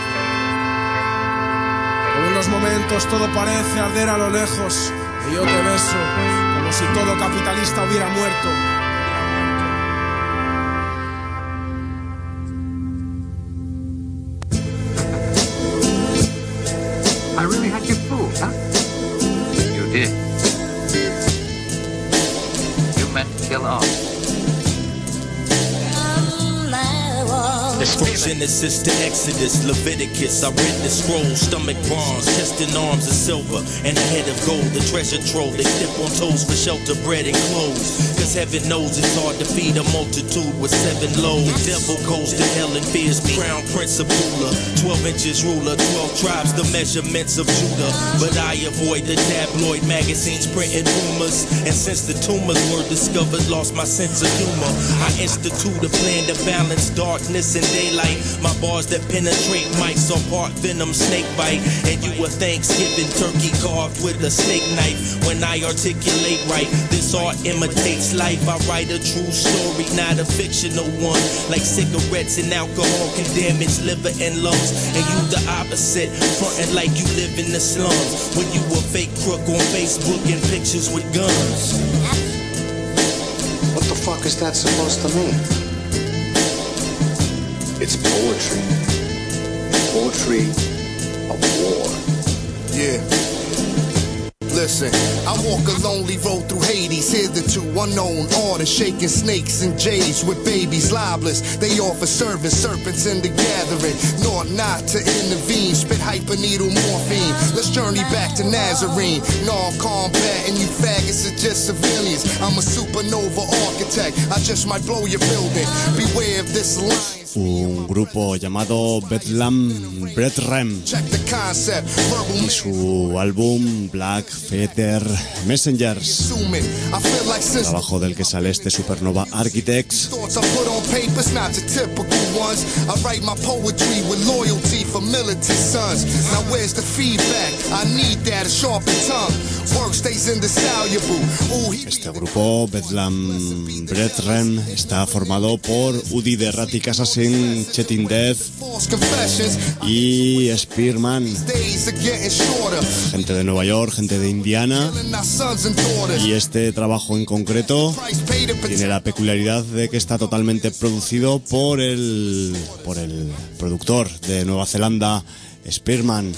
Por unos momentos todo parece arder a lo lejos, y yo te beso como si todo capitalista hubiera muerto. I really had you fooled, huh? You did. You meant to kill off. First Genesis to Exodus, Leviticus, I read the scroll, stomach bronze, chest and arms of silver, and a head of gold, the treasure trove, they step on toes for shelter, bread and clothes, cause heaven knows it's hard to feed a multitude with 7 loaves. Devil goes to hell and fears me, crown prince of Bula, 12 inches ruler, 12 tribes, the measurements of Judah, but I avoid the tabloid magazines printing rumors, and since the tumors were discovered, lost my sense of humor. I institute a plan to balance darkness and daylight. My bars that penetrate mics are part venom, snake bite. And you a Thanksgiving turkey carved with a steak knife. When I articulate right, this art imitates life. I write a true story, not a fictional one. Like cigarettes and alcohol can damage liver and lungs. And you the opposite, frontin' like you live in the slums. When you a fake crook on Facebook and pictures with guns. What the fuck is that supposed to mean? It's poetry. Poetry of war. Yeah. Listen, I walk a lonely road through Hades, hitherto unknown artists, shaking snakes and jays with babies libeless. They offer serving serpents in the gathering, nor not to intervene. Spit hyperneedle morphine. Let's journey back to Nazarene. Non-combat and you faggots are just civilians. I'm a supernova architect. I just might blow your building. Beware of this line. Un grupo llamado Bedlam Bretrem y su álbum Black Feather Messengers, trabajo del que sale este Supernova Architects. Este grupo Bedlam Bretrem está formado por Udi de Erratic Assassin, Chetin Death y Spearman, gente de Nueva York, gente de Indiana, y este trabajo en concreto tiene la peculiaridad de que está totalmente producido por el productor de Nueva Zelanda, Spearman.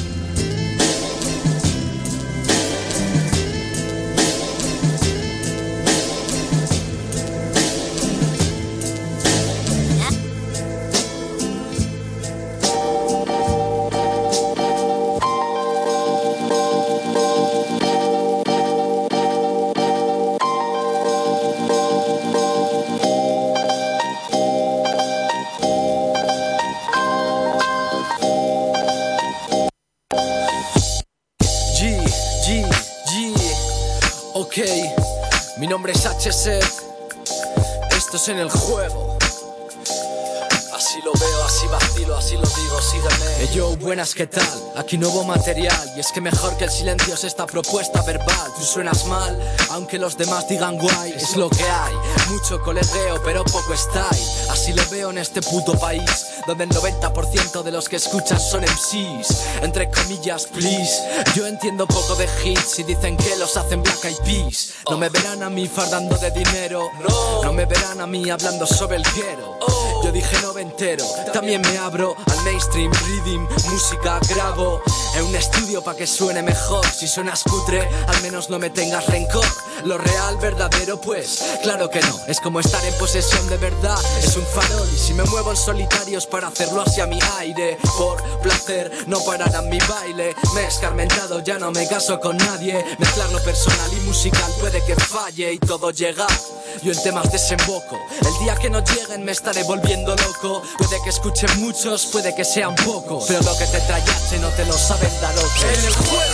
Mi nombre es HC, esto es En el Juego. Así lo veo, así vacilo, así lo digo, sígueme. Yo, buenas, ¿qué tal? Aquí nuevo material. Y es que mejor que el silencio es esta propuesta verbal. Tú suenas mal, aunque los demás digan guay. Es lo que hay, mucho colegueo, pero poco style. Así lo veo en este puto país, donde el 90% de los que escuchan son MCs. Entre comillas, please. Yo entiendo poco de hits y dicen que los hacen Black Eyed Peas. No me verán a mí fardando de dinero, no me verán a mí hablando sobre el quiero. Yo dije noventero, también me abro al mainstream, rhythm, música, grabo en un estudio pa' que suene mejor. Si suenas cutre, al menos no me tengas rencor. Lo real, verdadero, pues claro que no. Es como estar en posesión de verdad, es un farol. Y si me muevo en solitario es para hacerlo hacia mi aire. Por placer, no pararán mi baile. Me he escarmentado, ya no me caso con nadie. Mezclar lo personal y musical puede que falle y todo llega. yo en temas desemboco. El día que no lleguen me estaré volviendo loco. Puede que escuchen muchos, puede que sean pocos, pero lo que te trayaste no te lo saben dar otros. En el juego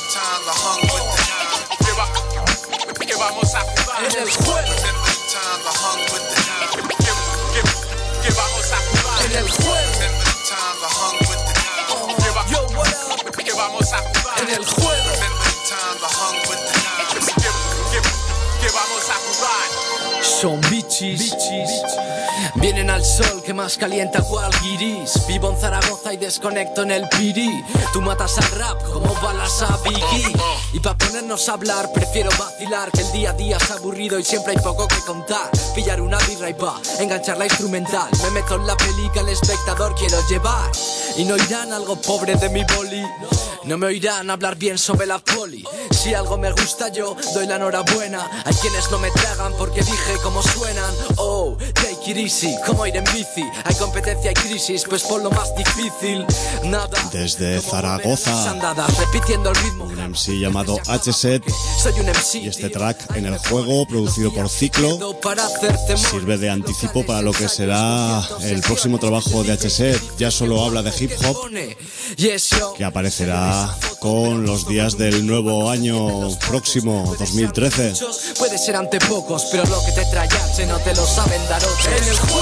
que vamos a jugar. En el juego que vamos a jugar. En el juego que vamos a jugar. En el juego que vamos a jugar. Son bichis. Vienen al sol que más calienta cual guiris. Vivo en Zaragoza y desconecto en el Piri. Tú matas al rap como balas a Biggie. Y pa' ponernos a hablar prefiero vacilar, que el día a día es aburrido y siempre hay poco que contar. Pillar una birra y pa' enganchar la instrumental. Me meto en la peli que al espectador quiero llevar. Y no irán algo pobre de mi boli. No me oirán hablar bien sobre la poli. Si algo me gusta yo doy la enhorabuena. Hay quienes no me tragan porque dije cómo suenan. Oh, take it easy, como ir en bici. Hay competencia y crisis, pues por lo más difícil nada. Desde Zaragoza, andadas, repitiendo el ritmo. un MC llamado H-Set. Soy un MC, y este track En el Juego, producido por Ciclo, sirve de anticipo para lo que será el próximo trabajo de H-Set. Ya solo habla de hip hop, que aparecerá con los días del nuevo año próximo, 2013. Puede ser ante pocos, pero lo que te trayaste no te lo saben dar otros. En el juego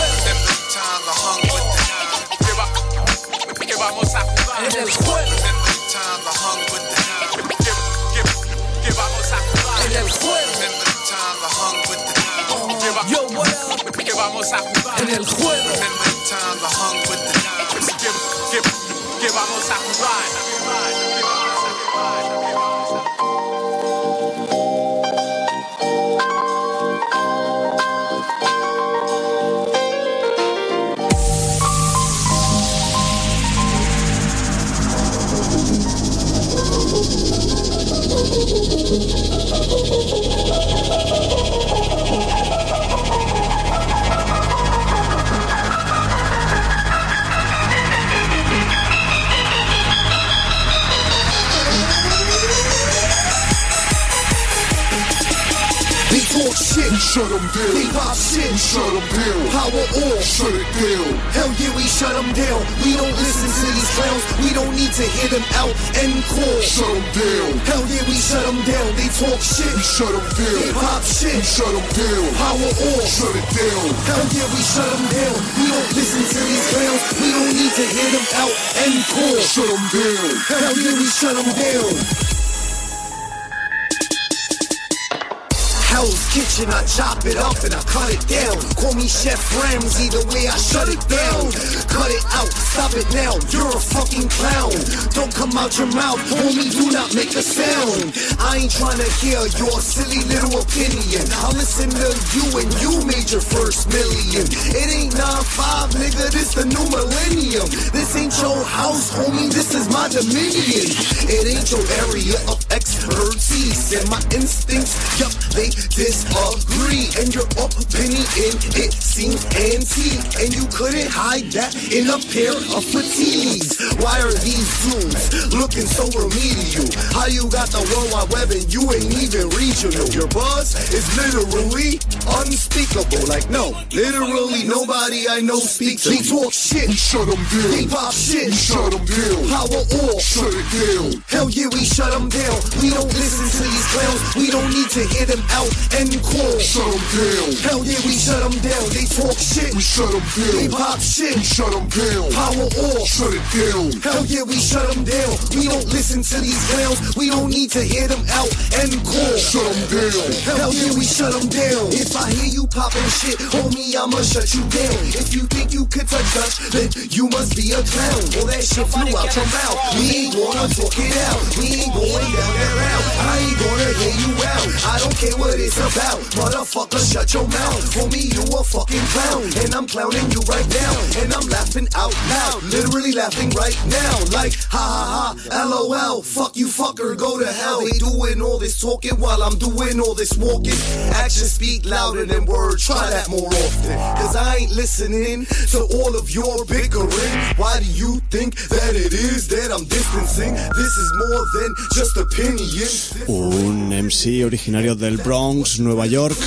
que vamos a jugar. En el juego que vamos a jugar. En el juego que vamos a jugar. En el juego que vamos a jugar. Shit, we shut them down. They pop shit, we shut them down. Power off, shut it down. Hell yeah, we shut them down. We don't listen to these clowns. We don't need to hear them out and call. Shut them down. Hell yeah, we shut them down. They talk shit, we shut them down. They pop shit, we shut them down. Power off, shut it down. Hell yeah, we shut them down. We don't listen to these clowns. We don't need to hear them out and call. Shut them down. Hell yeah, we shut them down. Hell's Kitchen, I chop it up and I cut it down. Call me Chef Ramsay, the way I shut it down. Cut it out, stop it now, you're a fucking clown. Don't come out your mouth, homie, do not make a sound. I ain't trying to hear your silly little opinion. I'll listen to you and you made your first million. It ain't 9-5, nigga, this the new millennium. This ain't your house, homie, this is my dominion. It ain't your area of expertise. And my instincts, yup, they disagree. And your opinion, it seems antique. And you couldn't hide that in a pair of fatigues. Why are these dudes looking so remedial? How you got the World Wide Web and you ain't even regional? Your buzz is literally unspeakable. Like no, literally nobody I know speaks. They talk shit, we shut them down. They pop shit, we shut them down. Power off, shut it down. Hell yeah, we shut them down. We don't listen to these clowns. We don't need to hear them out and call. Shut them down. Hell yeah, we shut them down. They talk shit, we shut them down. They pop shit, we shut them down. Power off, shut it down. Hell yeah, we shut them down. We don't listen to these clowns. We don't need to hear them out and call. Shut them down. Hell yeah, we shut them down. If I hear you popping shit, homie, I'ma shut you down. If you think you could touch us, then you must be a clown. All that shit flew out your mouth. We ain't gonna talk it out. We ain't going down that route. I ain't gonna hear you out. I don't care what it's about. Motherfucker, shut your mouth. Homie, you a fucking clown. And I'm clowning you right now. And I'm laughing out loud. Literally laughing right now. Like, ha ha ha, LOL. Fuck you, fucker, go to hell. They doing all this talking while I'm doing all this walking. Actions speak louder than words. Try that more often. Cause I ain't listening to all of your bickering. Why do you think that it is that I'm distancing? This is more than just opinion. Un MC originario del Bronx Bronx, Nueva York,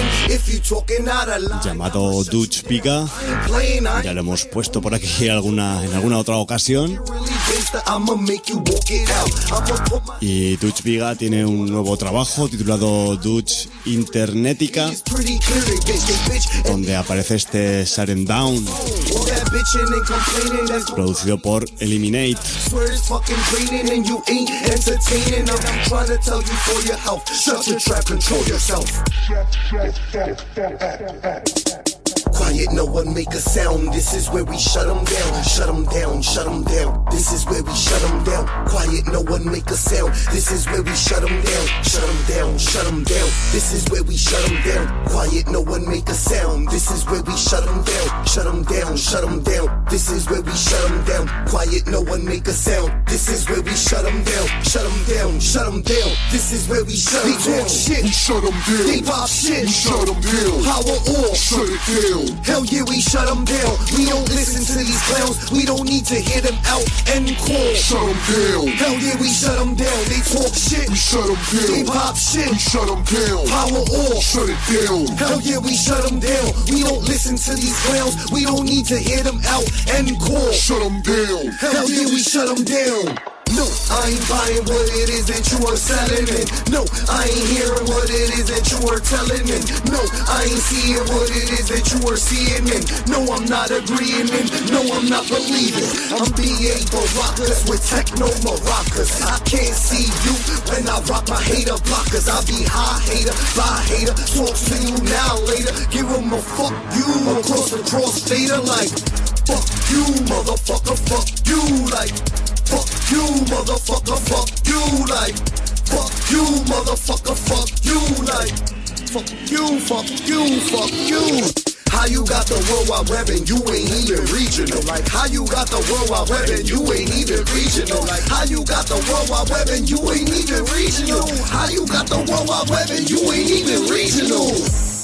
llamado Dutch Vega. Ya lo hemos puesto por aquí en alguna otra ocasión. Y Dutch Vega tiene un nuevo trabajo titulado Dutch Internetica, donde aparece este Shutting Down, producido por Eliminate. Quiet, no one make a sound. This is where we shut them down. Shut them down, shut them down. This is where we shut them down. Quiet, no one make a sound. This is where we shut them down. Shut them down, shut them down. This is where we shut them down. Quiet, no one make a sound. This is where we shut them down. Shut them down, shut them down. This is where we shut them down. Quiet, no one make a sound. This is where we shut them down. Shut them down, shut them down. This is where we shut them down. They talk shit, we shut them down. They pop shit, we shut them down. Power off, shut it down. Hell yeah, we shut them down. We don't listen to these clowns. We don't need to hear them out and call. Shut them down. Hell yeah, we shut them down. They talk shit. We shut them down. They pop shit. We shut them down. Power off. Shut it down. Hell yeah, we shut them down. We don't listen to these clowns. We don't need to hear them out and call. Shut them down. Hell yeah, we shut them down. No, I ain't buying what it is that you are selling me. No, I ain't hearing what it is that you are telling me. No, I ain't seeing what it is that you are seeing me. No, I'm not agreeing and no, I'm not believing. I'm BA Baracas with techno maracas. I can't see you when I rock my hater blockers. I be high hater, fly hater. Talk to you now later. Give them a fuck you across the crossfader like fuck you, motherfucker, fuck you like. Fuck you, motherfucker, fuck you like. Fuck you, motherfucker, fuck you like. Fuck you, fuck you, fuck you. How you got the World Wide Web and you ain't even regional? Like how you got the World Wide Web and you ain't even regional? Like how you got the World Wide Web and you ain't even regional? How you got the World Wide Web and you ain't even regional?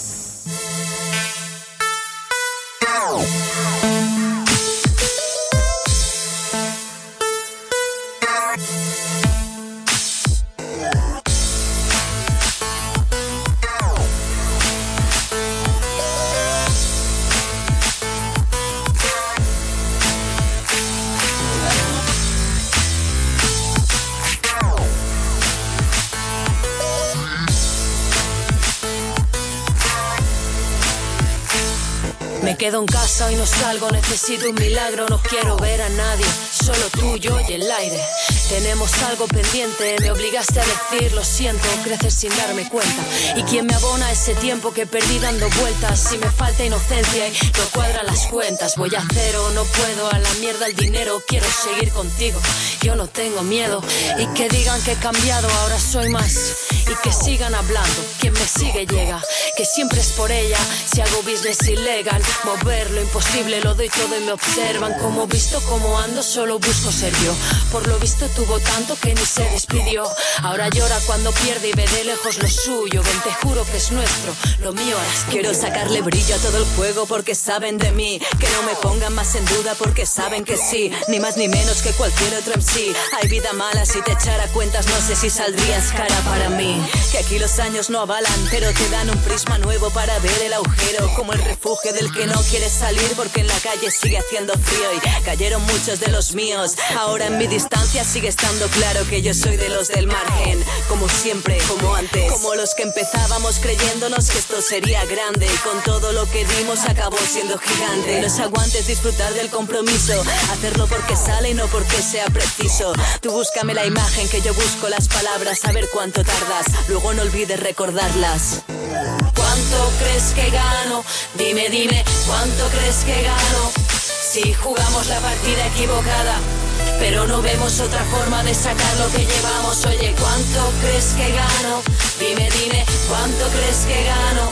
Me quedo en casa y no salgo, necesito un milagro. No quiero ver a nadie, solo tú, yo y el aire. Tenemos algo pendiente, me obligaste a decir lo siento. Creces sin darme cuenta. ¿Y quién me abona ese tiempo que perdí dando vueltas? Si me falta inocencia y no cuadran las cuentas. Voy a cero, no puedo, a la mierda el dinero. Quiero seguir contigo, yo no tengo miedo. Y que digan que he cambiado, ahora soy más. Y que sigan hablando, quien me sigue llega. Que siempre es por ella, si hago business ilegal. Mover lo imposible, lo doy todo y me observan. Como visto, como ando, solo busco ser yo. Por lo visto tuvo tanto que ni se despidió. Ahora llora cuando pierde y ve de lejos lo suyo. Ven, te juro que es nuestro, lo mío eres tú. Quiero sacarle brillo a todo el juego porque saben de mí. Que no me pongan más en duda porque saben que sí. Ni más ni menos que cualquier otro MC. Hay vida mala, si te echara cuentas no sé si saldrías cara para mí. Que aquí los años no avalan, pero te dan un prisma nuevo para ver el agujero. Como el refugio del que no quiere salir porque en la calle sigue haciendo frío. Y cayeron muchos de los míos. Ahora en mi distancia sigue estando claro que yo soy de los del margen. Como siempre, como antes. Como los que empezábamos creyéndonos que esto sería grande. Y con todo lo que dimos acabó siendo gigante. Los aguantes disfrutar del compromiso. Hacerlo porque sale y no porque sea preciso. Tú búscame la imagen que yo busco las palabras. A ver cuánto tardas. Luego no olvides recordarlas. ¿Cuánto crees que gano? Dime, dime, ¿cuánto crees que gano? Si jugamos la partida equivocada, pero no vemos otra forma de sacar lo que llevamos. Oye, ¿cuánto crees que gano? Dime, dime, ¿cuánto crees que gano?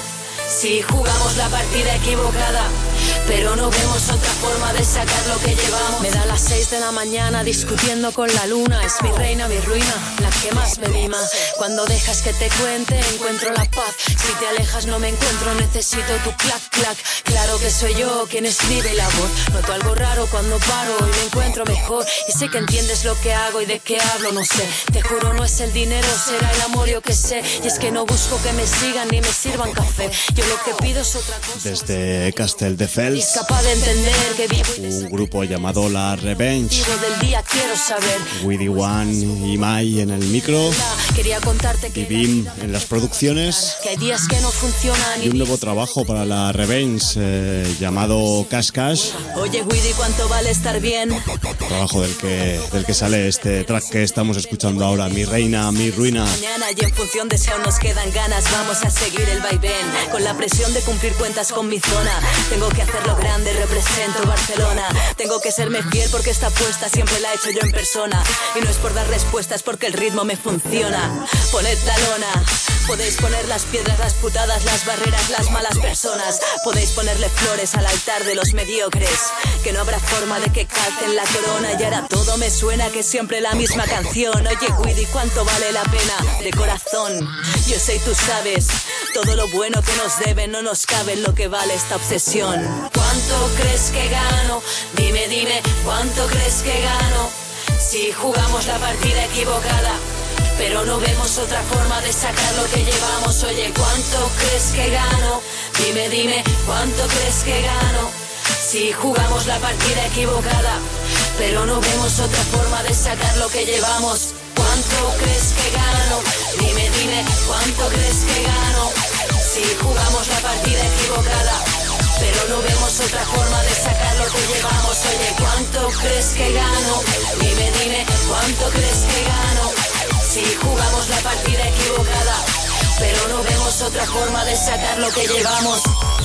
Si jugamos la partida equivocada, pero no vemos otra forma de sacar lo que llevamos. Me da las 6 de la mañana discutiendo con la luna. Es mi reina, mi ruina, la que más me mima. Cuando dejas que te cuente, encuentro la paz. Si te alejas no me encuentro, necesito tu clac, clac. Claro que soy yo quien escribe la voz. Noto algo raro cuando paro y me encuentro mejor. Y sé que entiendes lo que hago y de qué hablo, no sé. Te juro no es el dinero, será el amor, yo que sé. Y es que no busco que me sigan ni me sirvan café. Yo lo que pido es otra cosa. Desde Castelldefels, Capaz de entender que vivo un grupo llamado La Revenge. del día quiero saber. Widdy One y Mai en el micro, Quería contarte que Vivim en las producciones hay días que no funcionan y un nuevo trabajo para La Revenge llamado Cash Cash, Oye, Widdy, ¿cuánto vale estar bien? trabajo del que sale este track que estamos escuchando ahora, Mi Reina, Mi Ruina. Mañana y en función de si aún nos quedan ganas, vamos a seguir el vaivén. Con la presión de cumplir cuentas con mi zona. Tengo que hacerlo grande, represento Barcelona. Tengo que serme fiel porque esta apuesta siempre la he hecho yo en persona. Y no es por dar respuestas porque el ritmo me funciona. Poned la lona. Podéis poner las piedras, las putadas, las barreras, las malas personas. Podéis ponerle flores al altar de los mediocres. Que no habrá forma de que calcen la corona. Y ahora todo me suena que siempre la misma canción. Oye, Widdy, ¿cuánto vale la pena? De corazón, yo sé y tú sabes. Todo lo bueno que nos deben no nos cabe en lo que vale esta obsesión. ¿Cuánto crees que gano? Dime, dime, ¿cuánto crees que gano? Si jugamos la partida equivocada, pero no vemos otra forma de sacar lo que llevamos. Oye, ¿cuánto crees que gano? Dime, dime, ¿cuánto crees que gano? Si jugamos la partida equivocada, pero no vemos otra forma de sacar lo que llevamos. ¿Cuánto crees que gano? Dime, dime, ¿cuánto crees que gano? Si jugamos la partida equivocada, pero no vemos otra forma de sacar lo que llevamos. Oye, ¿cuánto crees que gano? Dime, dime, ¿cuánto crees que gano? Si jugamos la partida equivocada, pero no vemos otra forma de sacar lo que llevamos.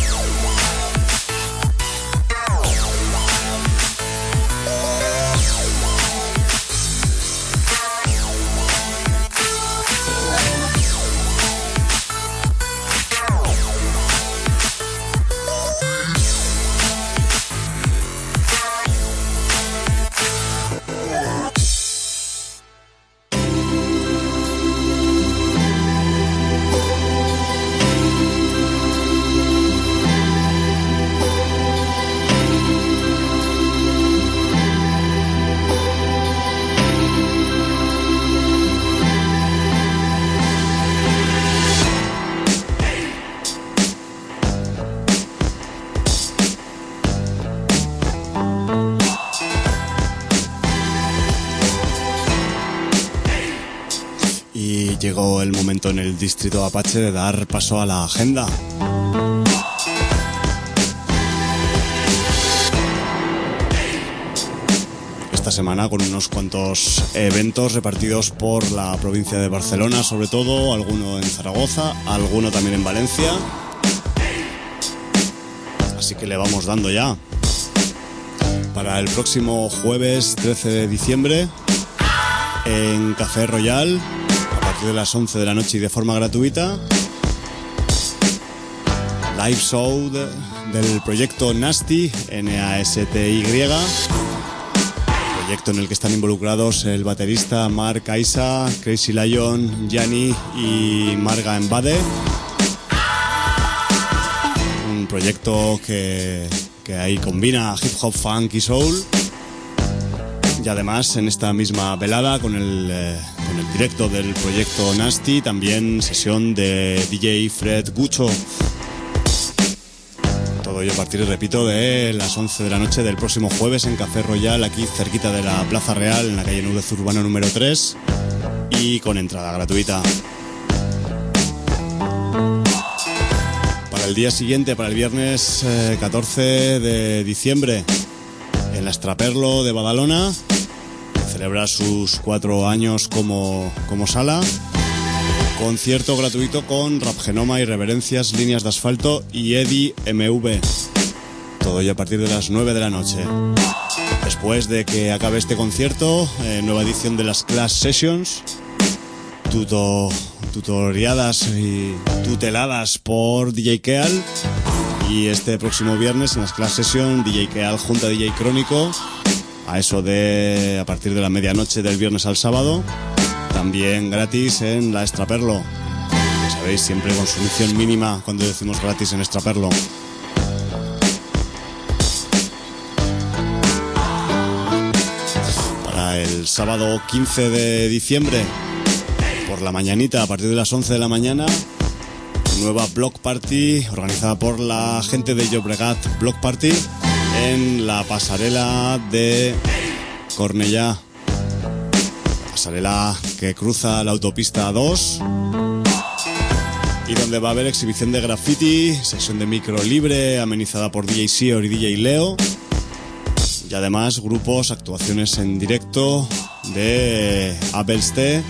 Llegó el momento en el distrito Apache de dar paso a la agenda. Esta semana con unos cuantos eventos repartidos por la provincia de Barcelona, sobre todo, alguno en Zaragoza, alguno también en Valencia. Así que le vamos dando ya. Para el próximo jueves 13 de diciembre, en Café Royal, de las 11 de la noche y de forma gratuita, live show del proyecto Nasty, N-A-S-T-Y, proyecto en el que están involucrados el baterista Mark Aisa, Crazy Lion, Gianni y Marga Embade. Un proyecto que ahí combina hip hop, funk y soul. Y además en esta misma velada con el directo del proyecto Nasty, también sesión de DJ Fred Gucho. Todo ello a partir, repito, de las 11 de la noche del próximo jueves en Café Royal, aquí cerquita de la Plaza Real, en la calle Núñez Urbano número 3, y con entrada gratuita. Para el día siguiente, para el viernes 14 de diciembre, en la Estraperlo de Badalona, celebra sus 4 años como sala. Concierto gratuito con Rap Genoma, Irreverencias, Líneas de Asfalto y Eddie MV. Todo ello a partir de las 9 de la noche. Después de que acabe este concierto, nueva edición de las Class Sessions. Tutto tutoriadas y tuteladas por DJ Keal. Y este próximo viernes en las Class Session, DJ Keal junto a DJ Crónico, a partir de la medianoche del viernes al sábado, también gratis en la Extraperlo. Ya sabéis, siempre consumición mínima cuando decimos gratis en Extraperlo. Para el sábado 15 de diciembre, por la mañanita, a partir de las 11 de la mañana, nueva Block Party organizada por la gente de Llobregat Block Party en la pasarela de Cornellà, pasarela que cruza la autopista 2 y donde va a haber exhibición de graffiti, sesión de micro libre amenizada por DJ Sior y DJ Leo, y además grupos, actuaciones en directo de Abelste,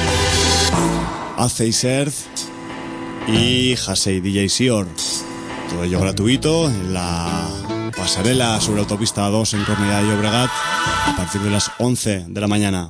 Aceis Earth y Hasei DJ Sior. Todo ello gratuito en la pasarela sobre la autopista 2 en Cornellà de Llobregat a partir de las 11 de la mañana.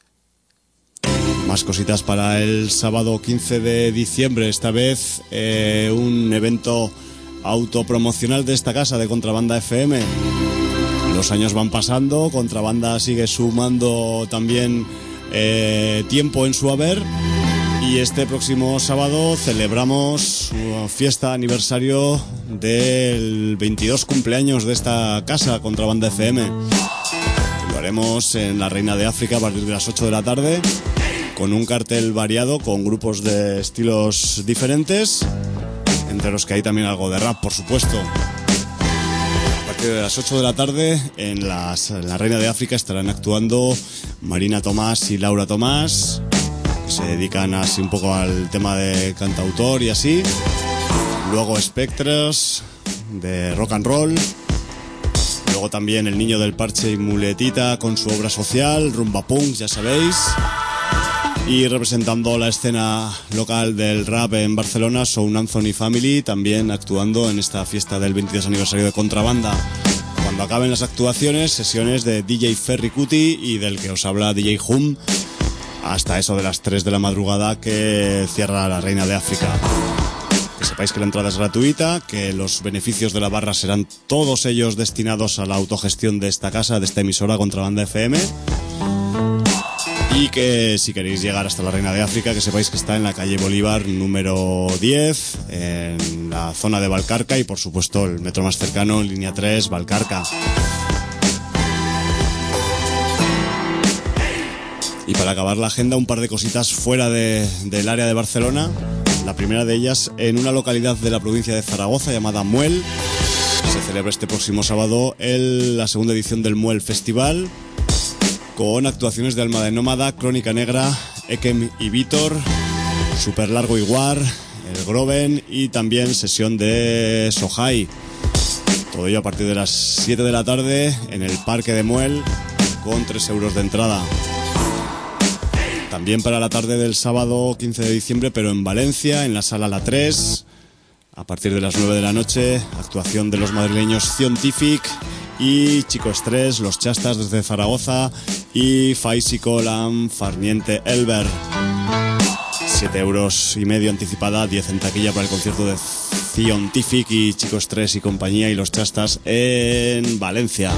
Más cositas para el sábado 15 de diciembre, esta vez un evento autopromocional de esta casa de Contrabanda FM. Los años van pasando, Contrabanda sigue sumando también tiempo en su haber. Y este próximo sábado celebramos una fiesta aniversario del 22 cumpleaños de esta casa, Contrabanda FM. Lo haremos en la Reina de África a partir de las 8 de la tarde, con un cartel variado, con grupos de estilos diferentes, entre los que hay también algo de rap, por supuesto. A partir de las 8 de la tarde, en la Reina de África estarán actuando Marina Tomás y Laura Tomás, se dedican así un poco al tema de cantautor y así. Luego Spectres de rock and roll. Luego también El Niño del Parche y Muletita con su obra social, Rumba Punk, ya sabéis. Y representando la escena local del rap en Barcelona, Sound Anthony Family, también actuando en esta fiesta del 22 aniversario de Contrabanda. Cuando acaben las actuaciones, sesiones de DJ Ferry Cuti y del que os habla DJ Hum, hasta eso de las 3 de la madrugada que cierra la Reina de África. Que sepáis que la entrada es gratuita, que los beneficios de la barra serán todos ellos destinados a la autogestión de esta casa, de esta emisora Contrabanda FM. Y que si queréis llegar hasta la Reina de África, que sepáis que está en la calle Bolívar número 10, en la zona de Valcarca, y por supuesto el metro más cercano, línea 3, Valcarca. Y para acabar la agenda, un par de cositas fuera del área de Barcelona. La primera de ellas en una localidad de la provincia de Zaragoza llamada Muel. Se celebra este próximo sábado la segunda edición del Muel Festival, con actuaciones de Alma de Nómada, Crónica Negra, Ekem y Vítor, Super Largo y War, El Groven y también sesión de Sohai. Todo ello a partir de las 7 de la tarde en el Parque de Muel, con 3 euros de entrada. También para la tarde del sábado 15 de diciembre, pero en Valencia, en la Sala La 3, a partir de las 9 de la noche, actuación de los madrileños Scientific y Chico Estrés, Los Chastas desde Zaragoza y Faisico Lam Farniente Elber. 7,5 euros anticipada, 10 en taquilla para el concierto de Scientific y Chico Estrés y compañía y Los Chastas en Valencia.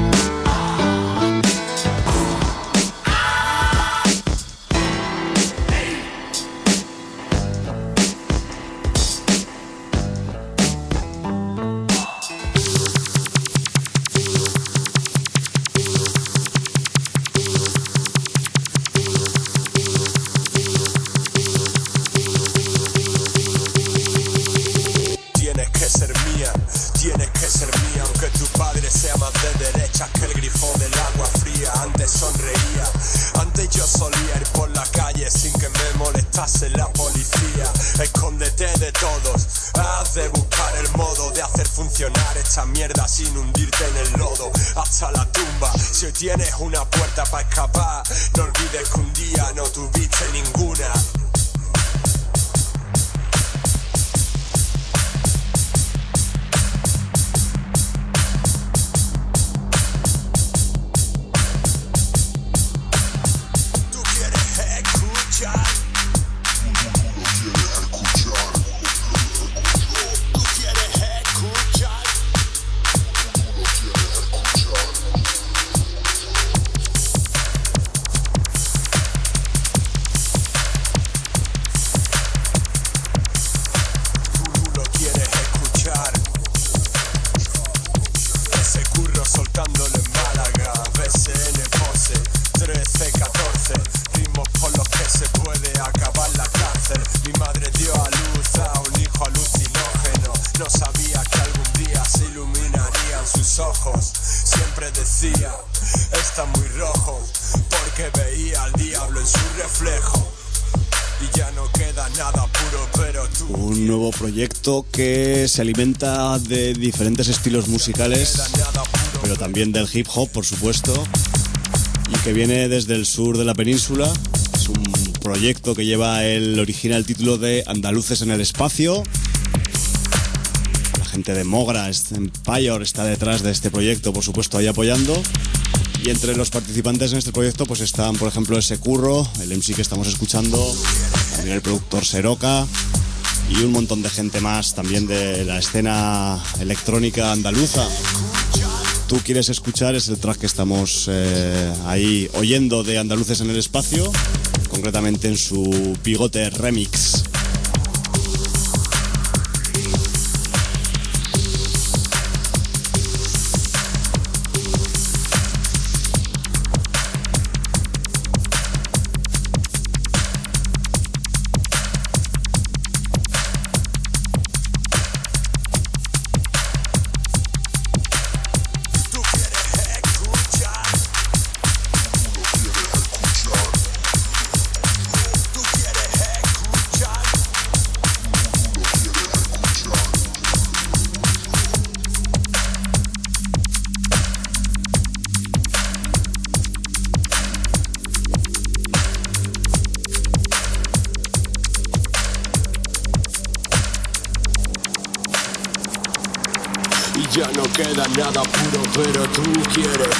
Tienes una puerta para escapar, no olvides que un día no tuviste ninguna. Tú quieres escuchar. que veía al diablo en su reflejo. Y ya no queda nada puro, pero tú. Un nuevo proyecto que se alimenta de diferentes estilos musicales, pero también del hip hop, por supuesto, y que viene desde el sur de la península. Es un proyecto que lleva el original título de Andaluces en el Espacio. La gente de Mogra, Empire, está detrás de este proyecto, por supuesto, ahí apoyando. Y entre los participantes en este proyecto pues están, por ejemplo, ese Curro, el MC que estamos escuchando, también el productor Seroca y un montón de gente más también de la escena electrónica andaluza. Tú quieres escuchar es el track que estamos ahí oyendo de Andaluces en el Espacio, concretamente en su Bigote Remix. Ya no queda nada puro, pero tú quieres.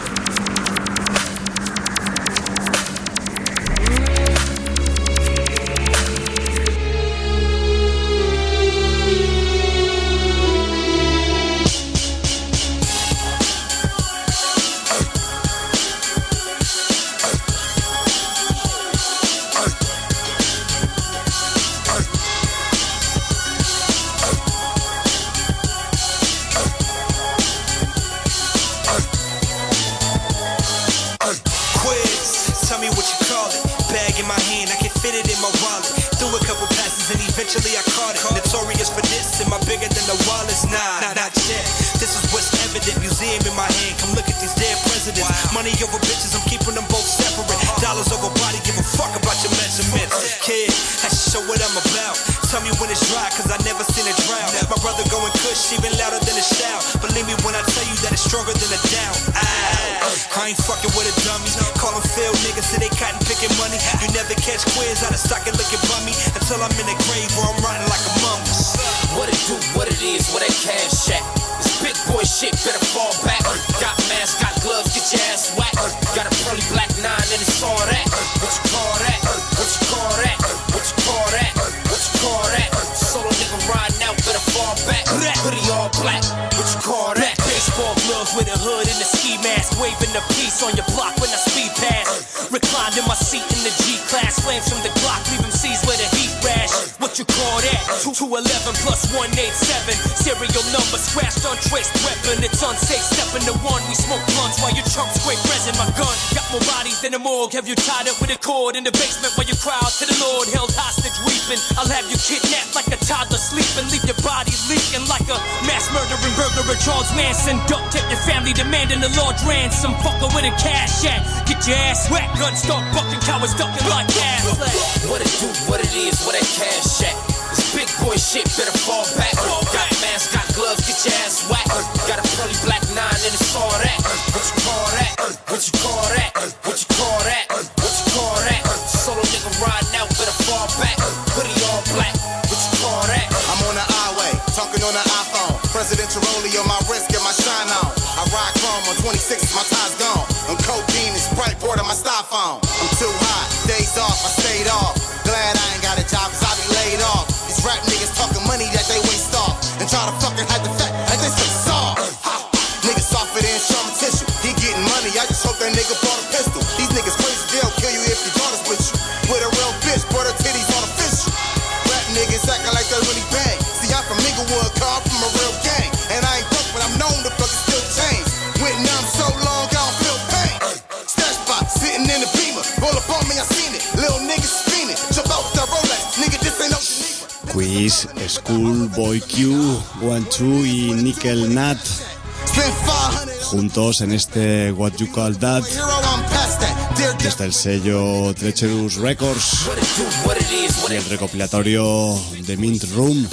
Have you tied up with a cord in the basement while you cry out to the Lord, held hostage weeping? I'll have you kidnapped like a toddler sleeping, leave your body leaking like a mass murdering burglar Charles Manson. Duct tape your family demanding the Lord's ransom. Fucker with a cash at, get your ass whacked. Guns start bucking, cowards ducking like ass. What it do, what it is, what that cash at? This big boy shit better fall back. Got mask, got gloves, get your ass whacked. Got a pearly black 9 and it's all that. What you call that? What you call that? What you call that? What you call that? Solo nigga riding out, better fall back. Hoodie all black. What you call that? I'm on the highway, talking on the iPhone. Presidential rollie on my wrist, get my shine on. I ride chrome on 26, my tie's gone. I'm codeine and Sprite board on my styrofoam. I'm too hot, days off, I stayed off. Glad I ain't got a job, cause I be laid off. These rap niggas talking money that they waste off. And try to fucking hide the fact that they say soft. Niggas softer than Sherman tissue. He getting money, I just hope that nigga bought a pistol. These niggas crazy, they'll kill you if your daughter's with you. With a real bitch, but her titties artificial. Rap niggas acting like they really bang. See, I'm from Inglewood, car from a real gang. And I ain't broke, but I'm known to fucking still change. Went numb so long, I don't feel pain. Stash spot, sitting in the Beamer. Roll up on me, I seen it. Little niggas fiending. Jump out with that Rolex. Nigga, this ain't no Geneva. Quiz, Schoolboy Q, 1-2 y Nickel Nat juntos en este What You Call That. desde el sello Treacherous Records y el recopilatorio The Mint Room.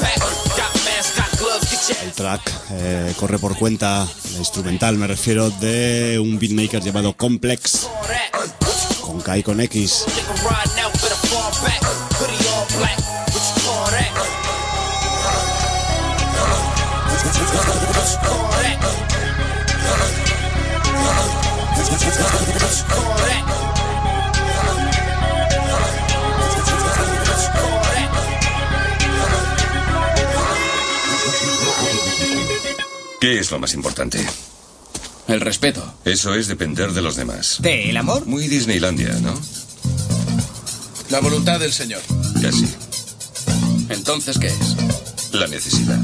El track corre por cuenta, la instrumental me refiero, de un beatmaker llamado Complex, con K y con X. ¿Qué es lo más importante? El respeto. Eso es depender de los demás. ¿De el amor? Muy Disneylandia, ¿no? La voluntad del Señor. Casi. ¿Entonces qué es? La necesidad.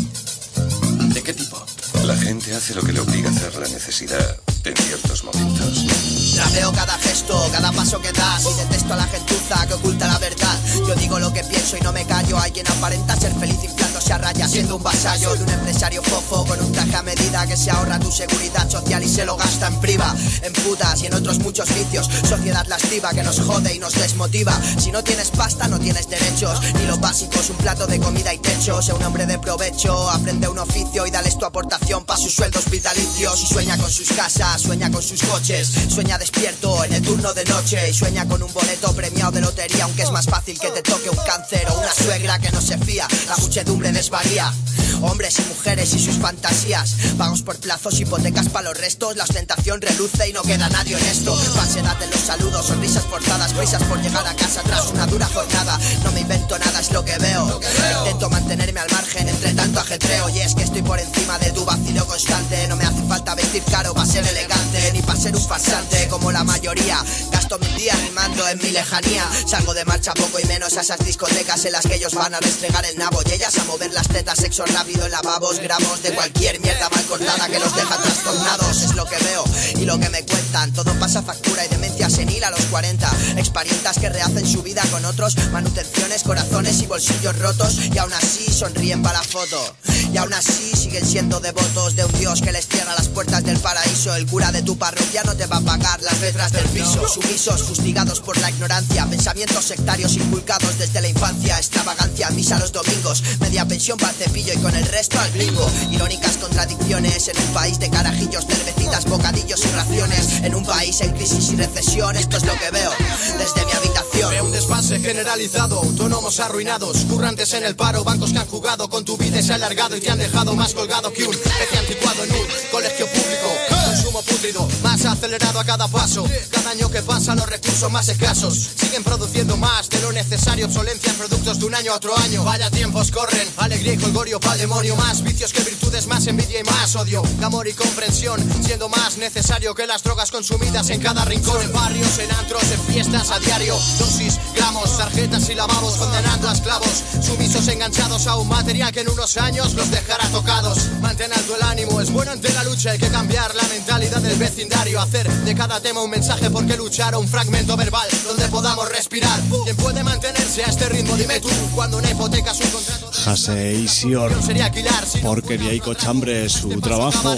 ¿De qué tipo? La gente hace lo que le obliga a hacer la necesidad en ciertos momentos. Trapeo cada gesto, cada paso que das y detesto a la gentuza que oculta la verdad. Yo digo lo que pienso y no me callo. Hay quien aparenta ser feliz inflándose a raya, siendo un vasallo de un empresario fofo con un traje a medida que se ahorra tu seguridad social y se lo gasta en priva, en putas y en otros muchos vicios. Sociedad lasciva que nos jode y nos desmotiva. Si no tienes pasta no tienes derechos, ni los básicos, un plato de comida y techo. Sé un hombre de provecho, aprende un oficio y dales tu aportación pa' sus sueldos vitalicios. Y sueña con sus casas, sueña con sus coches, sueña despierto en el turno de noche y sueña con un boleto premiado de lotería, aunque es más fácil que te toque un cáncer o una suegra que no se fía. La muchedumbre desvaría, hombres y mujeres y sus fantasías, pagos por plazos, hipotecas pa' los restos. La ostentación reluce y no queda nadie honesto. Falsedad en los saludos, sonrisas forzadas, prisas por llegar a casa tras una dura jornada. No me invento nada, es lo que veo. Intento mantenerme al margen entre tanto ajetreo, y es que estoy por encima de tu vacío constante. No me hace falta vestir caro pa' ser elegante, ni pa' ser un farsante como la mayoría. Gasto mi día rimando en mi lejanía. Salgo de marcha poco y menos a esas discotecas en las que ellos van a restregar el nabo y ellas a mover las tetas. Sexo rápido en lavabos, gramos de cualquier mierda mal cortada que los deja trastornados. Es lo que veo y lo que me cuentan. Todo pasa factura y demencia senil a los 40. Exparientas que rehacen su vida con otros, manutenciones, corazones y bolsillos rotos, y aún así sonríen para la foto. Y aún así siguen siendo devotos de un Dios que les cierra las puertas del paraíso. El cura de tu parroquia no te va a pagar las letras del piso. Sumisos, fustigados por la ignorancia, pensamientos sectarios inculcados desde la infancia. Extravagancia, misa los domingos, media pensión para el cepillo y con el resto al bingo. Irónicas contradicciones en un país de carajillos, cervecitas, bocadillos y raciones. En un país en crisis y recesión, esto es lo que veo desde mi habitación. Veo un desfase generalizado, autónomos arruinados, currantes en el paro, bancos que han jugado con tu vida y se ha alargado y te han dejado más colgado que un eje anticuado en un colegio público. Consumo pútrido, más acelerado a cada paso. Cada año que pasa los recursos más escasos siguen produciendo más de lo necesario. Obsolencia en productos de un año a otro año. Vaya tiempos corren, alegría y colgorio pa'l demonio. Más vicios que virtudes, más envidia y más odio. Amor y comprensión siendo más necesario que las drogas consumidas en cada rincón. En barrios, en antros, en fiestas a diario. Dosis, gramos, tarjetas y lavabos condenando a esclavos sumisos enganchados a un material que en unos años los dejará tocados. Mantén alto el ánimo, es bueno ante la lucha. Hay que cambiar la mentalidad del vecindario, hacer de cada tema un mensaje, porque luchar, un fragmento verbal donde podamos respirar. ¿Quién puede mantenerse a este ritmo? Dime tú, cuando una hipoteca es un contrato. Jase Isior, Porquería y Cochambre, su trabajo,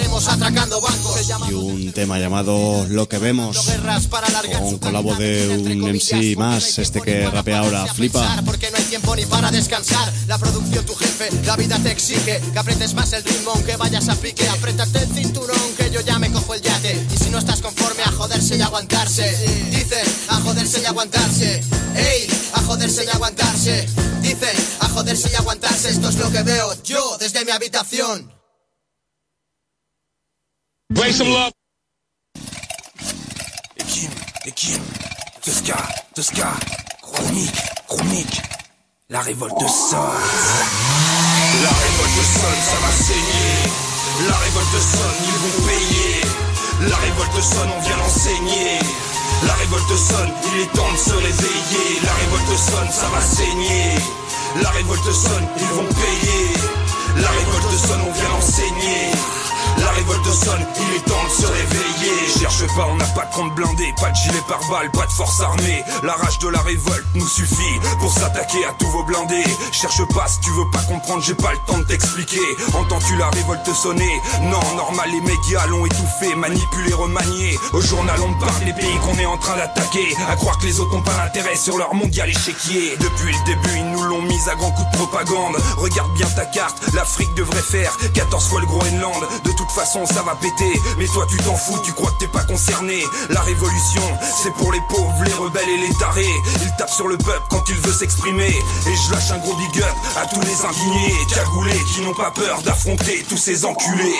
y un tema llamado Lo que vemos, con colabo de un MC más, este que rapea ahora, Flipa. Porque no hay tiempo ni para descansar. La producción tu jefe, la vida te exige que apretes más el ritmo, aunque vayas a pique. Apriétate el cinturón que yo ya me cojo el yate. Y si no estás conforme, a joderse y aguantarse. Dicen a joderse y aguantarse. Ey, a joderse y aguantarse. Dicen a joderse y aguantarse. Esto es lo que veo yo desde mi habitación. Play some love. De ska, chronique, la révolte sonne. La révolte sonne, ça va saigner. La révolte sonne, ils vont payer. La révolte sonne, on vient l'enseigner. La révolte sonne, il est temps de se réveiller. La révolte sonne, ça va saigner. La révolte sonne, ils vont payer. La révolte sonne, on vient l'enseigner. La révolte sonne, il est temps de se réveiller. Cherche pas, on n'a pas de compte blindé, pas de gilet pare-balles, pas de force armée. La rage de la révolte nous suffit pour s'attaquer à tous vos blindés. Cherche pas, si tu veux pas comprendre, j'ai pas le temps de t'expliquer. Entends-tu la révolte sonner? Non, normal, les médias l'ont étouffé, manipulé, remanié. Au journal on parle des pays qu'on est en train d'attaquer. À croire que les autres n'ont pas d'intérêt sur leur mondial échiquier. Depuis le début ils nous l'ont mise à grands coups de propagande. Regarde bien ta carte, l'Afrique devrait faire 14 fois le Groenland. De toute façon ça va péter, mais toi tu t'en fous, tu crois que t'es pas concerné. La révolution, c'est pour les pauvres, les rebelles et les tarés. Ils tapent sur le peuple quand il veut s'exprimer. Et je lâche un gros big up à tous les indignés cagoulés qui n'ont pas peur d'affronter tous ces enculés.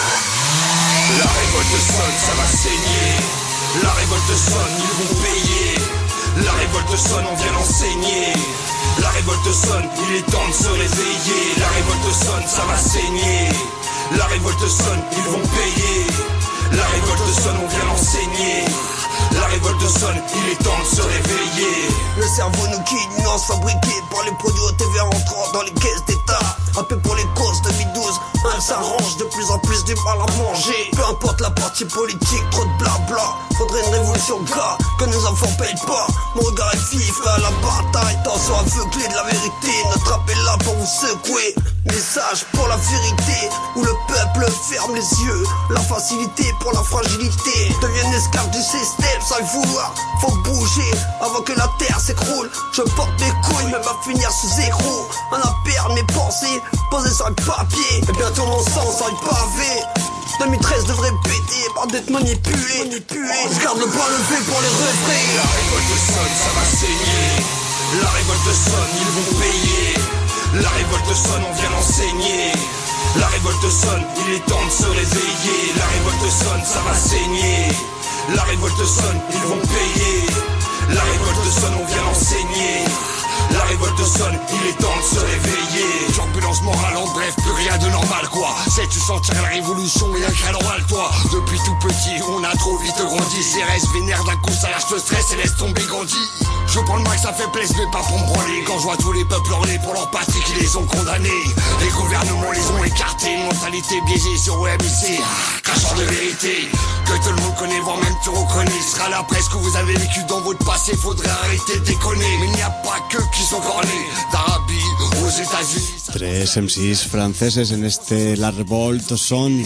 La révolte sonne, ça va saigner. La révolte sonne, ils vont payer. La révolte sonne, on vient l'enseigner. La révolte sonne, il est temps de se réveiller. La révolte sonne, ça va saigner. La révolte sonne, ils vont payer. La révolte sonne, on vient l'enseigner. La révolte sonne, il est temps de se réveiller. Le cerveau nous quitte, nuances fabriquées par les produits OTV rentrant dans les caisses d'État. Un peu pour les causes 2012, elle s'arrange de plus en plus du mal à manger. Peu importe la partie politique, trop de blabla. Faudrait une révolution gars, que nos enfants payent pas. Mon regard est vif à la bataille, tension aveuglée de la vérité. Notre appel là pour vous secouer. Message pour la vérité, où le peuple ferme les yeux. La facilité pour la fragilité, deviennent esclaves du système sans le vouloir. Faut bouger avant que la terre s'écroule. Je porte mes couilles même à finir sous écrou. On a perdu mes pensées, posées sur le papier. Et bientôt mon sang sur le pavé. 2013 devrait péter par d'être manipulé. On se garde le point levé pour les refrains. La révolte sonne, ça va saigner. La révolte sonne, ils vont payer. La révolte sonne, on vient l'enseigner. La révolte sonne, il est temps de se réveiller. La révolte sonne, ça va saigner. La révolte sonne, ils vont payer. La révolte sonne, on vient l'enseigner. La révolte sonne, il est temps de se réveiller. Turbulence morale, en bref, plus rien de normal quoi. Sais-tu sentir la révolution et un cran oral toi. Depuis tout petit, on a trop vite grandi. Ces restes vénères d'un coup, ça lâche le stress et laisse tomber grandi. Je prends le max, ça fait plaisir, mais pas pour me branler. Quand je vois tous les peuples hurler pour leur patrie qui les ont condamnés. Les gouvernements les ont écartés, une mentalité biaisée sur OMC. Cracheur de vérité, que tout le monde connaît, voire même tu reconnais. Ce sera la presse que vous avez vécu dans votre passé, faudrait arrêter de déconner. Mais il n'y a pas que qui sont cornés, d'Arabie aux États-Unis. Tres MCs franceses en este La Revolte Son.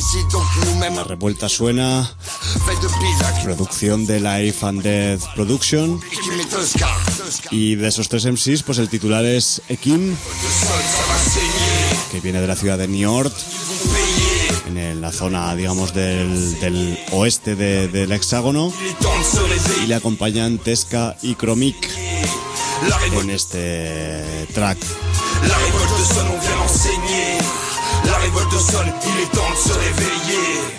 La Revuelta Suena. Producción de Life and Death Production. Y de esos tres MCs, pues el titular es Ekim, que viene de la ciudad de Niort, en la zona, digamos, del oeste del hexágono. Y le acompañan Tesca y Chromic en este track. La révolte sonne, on vient l'enseigner. La révolte sonne, il est temps de se réveiller.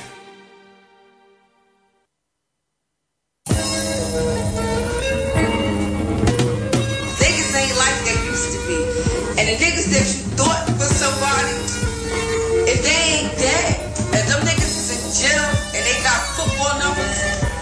Niggas ain't like they used to be. And the niggas that you thought was somebody, if they ain't dead, and them niggas is in jail and they got football numbers,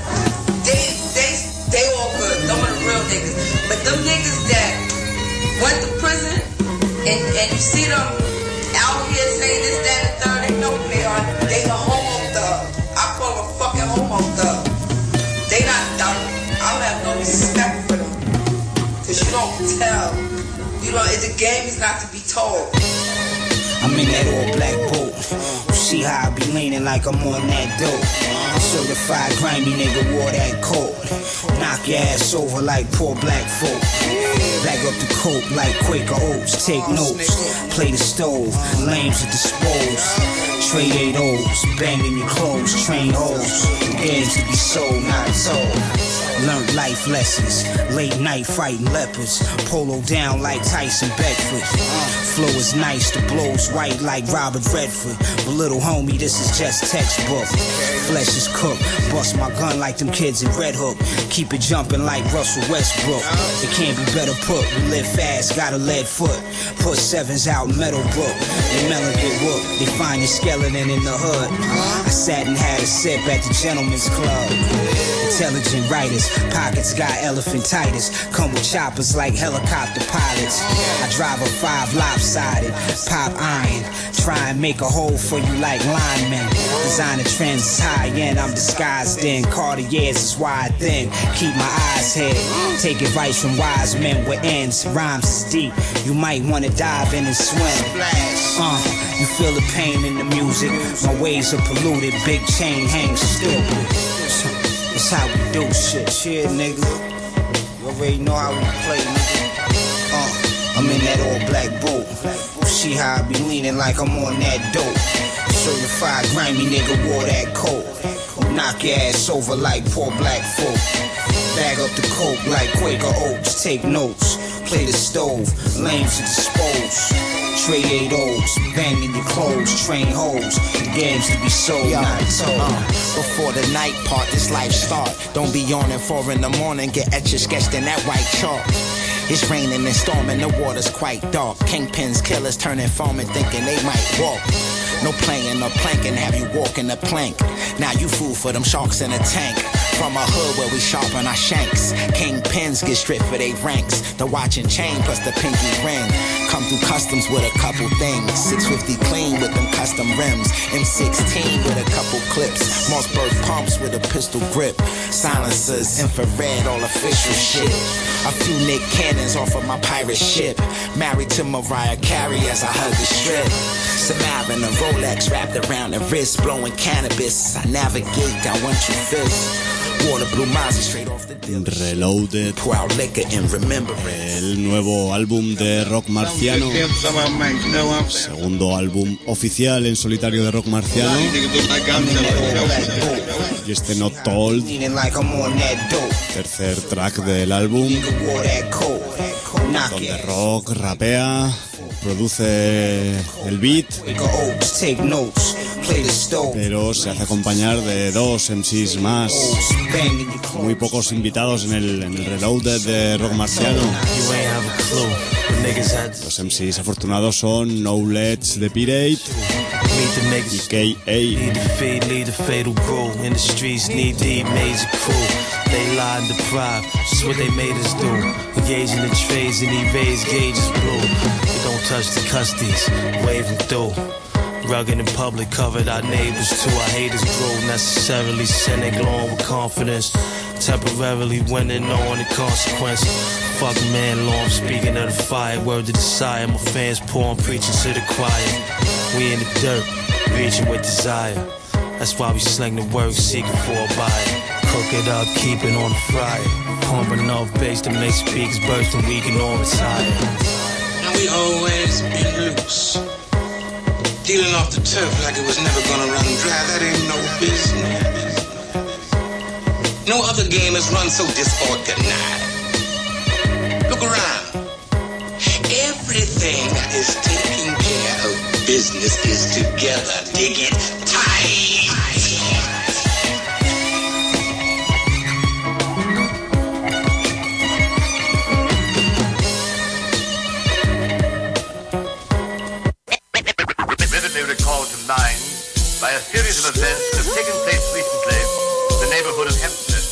they all good. Them are the real niggas. But them niggas that went to prison, and you see them out here saying this, that, and the third, they know who they are. They the homo thug. I call them a fucking homo thug. They not, I don't have no respect for them. Cause you don't tell. You know, the game is not to be told. I'm in that all black boat. You see how I be leaning like I'm on that dope. Certified grimy nigga wore that coat. Knock your ass over like poor black folk. Bag up the coke like Quaker Oats. Take notes, play the stove, lames to dispose. Trade 8 O's, banging your clothes, train hoes. Games to be sold, not sold. Learned life lessons, late night fighting leopards. Polo down like Tyson Beckford. Flow is nice, the blow's white like Robert Redford. But little homie, this is just textbook. Flesh is cooked, bust my gun like them kids in Red Hook. Keep it jumping like Russell Westbrook. It can't be better put, we live fast, got a lead foot. Put 7s out Meadowbrook, they melon get whooped. They find your skeleton in the hood. I sat and had a sip at the Gentleman's Club. Intelligent writers riders. Pockets got elephantitis. Come with choppers like helicopter pilots. I drive a 5 lopsided. Pop iron. Try and make a hole for you like linemen. Designer trends is high end. I'm disguised in Cartiers is wide thin. Keep my eyes hid. Take advice from wise men with ends. Rhymes is deep. You might wanna dive in and swim. You feel the pain in the music. My ways are polluted. Big chain hangs stupid. That's how we do shit. Shit, nigga. You already know how we play, nigga. I'm in that all black boat. See how I be leaning like I'm on that dope. Certified grimy nigga wore that coat. Knock your ass over like poor black folk. Bag up the coke like Quaker Oats. Take notes. Play the stove. Lames to dispose. Trade 8-0s, banging your clothes, train hoes, the games to be sold, not told. Before the night part, this life start. Don't be on at 4 in the morning, get etched sketched in that white chalk. It's raining and storming, the water's quite dark. Kingpins, killers turning foreman, thinking they might walk. No playing or planking, have you walking the plank. Now you fool for them sharks in a tank. From a hood where we sharpen our shanks. Kingpins get stripped for they ranks. The watch and chain plus the pinky ring. Come through customs with a couple things. 650 clean with them custom rims. M16 with a couple clips. Mossberg pumps with a pistol grip. Silencers, infrared, all official shit. A few Nick cannons off of my pirate ship. Married to Mariah Carey as I hug the strip. Samara, a Rolex wrapped around the wrist. Blowing cannabis, I navigate, I want you fist. Water blue Mazzy straight off the Reloaded, el nuevo álbum de Rock Marciano, segundo álbum oficial en solitario de Rock Marciano, y este Not Told, tercer track del álbum, donde Rock rapea, produce el beat, pero se hace acompañar de dos MCs más. Muy pocos invitados en el Reloaded de Rock Marciano. Los MCs afortunados son No Let's The Pirate y K.A. They lie and deprive, just what they made us do. Engaging the trades and evades gauges blue. We don't touch the custies, wave them through. Rugged in public, covered our neighbors too. Our haters grew, necessarily sinning, glowing with confidence. Temporarily winning, knowing the consequence. Fuck man, law, I'm speaking of the fire. Word to the sire, my fans pouring, preaching to the choir. We in the dirt, reaching with desire. That's why we sling the word, seeking for a buyer. Cook it up, keep it on the fryer. Pump enough bass to make speakers burst and we can all retire. And we always been loose. Dealing off the turf like it was never gonna run dry, that ain't no business. No other game has run so disorganized. Look around. Everything is taken care of. Business is together. Dig it tight. By a series of events that have taken place recently in the neighborhood of Hempstead.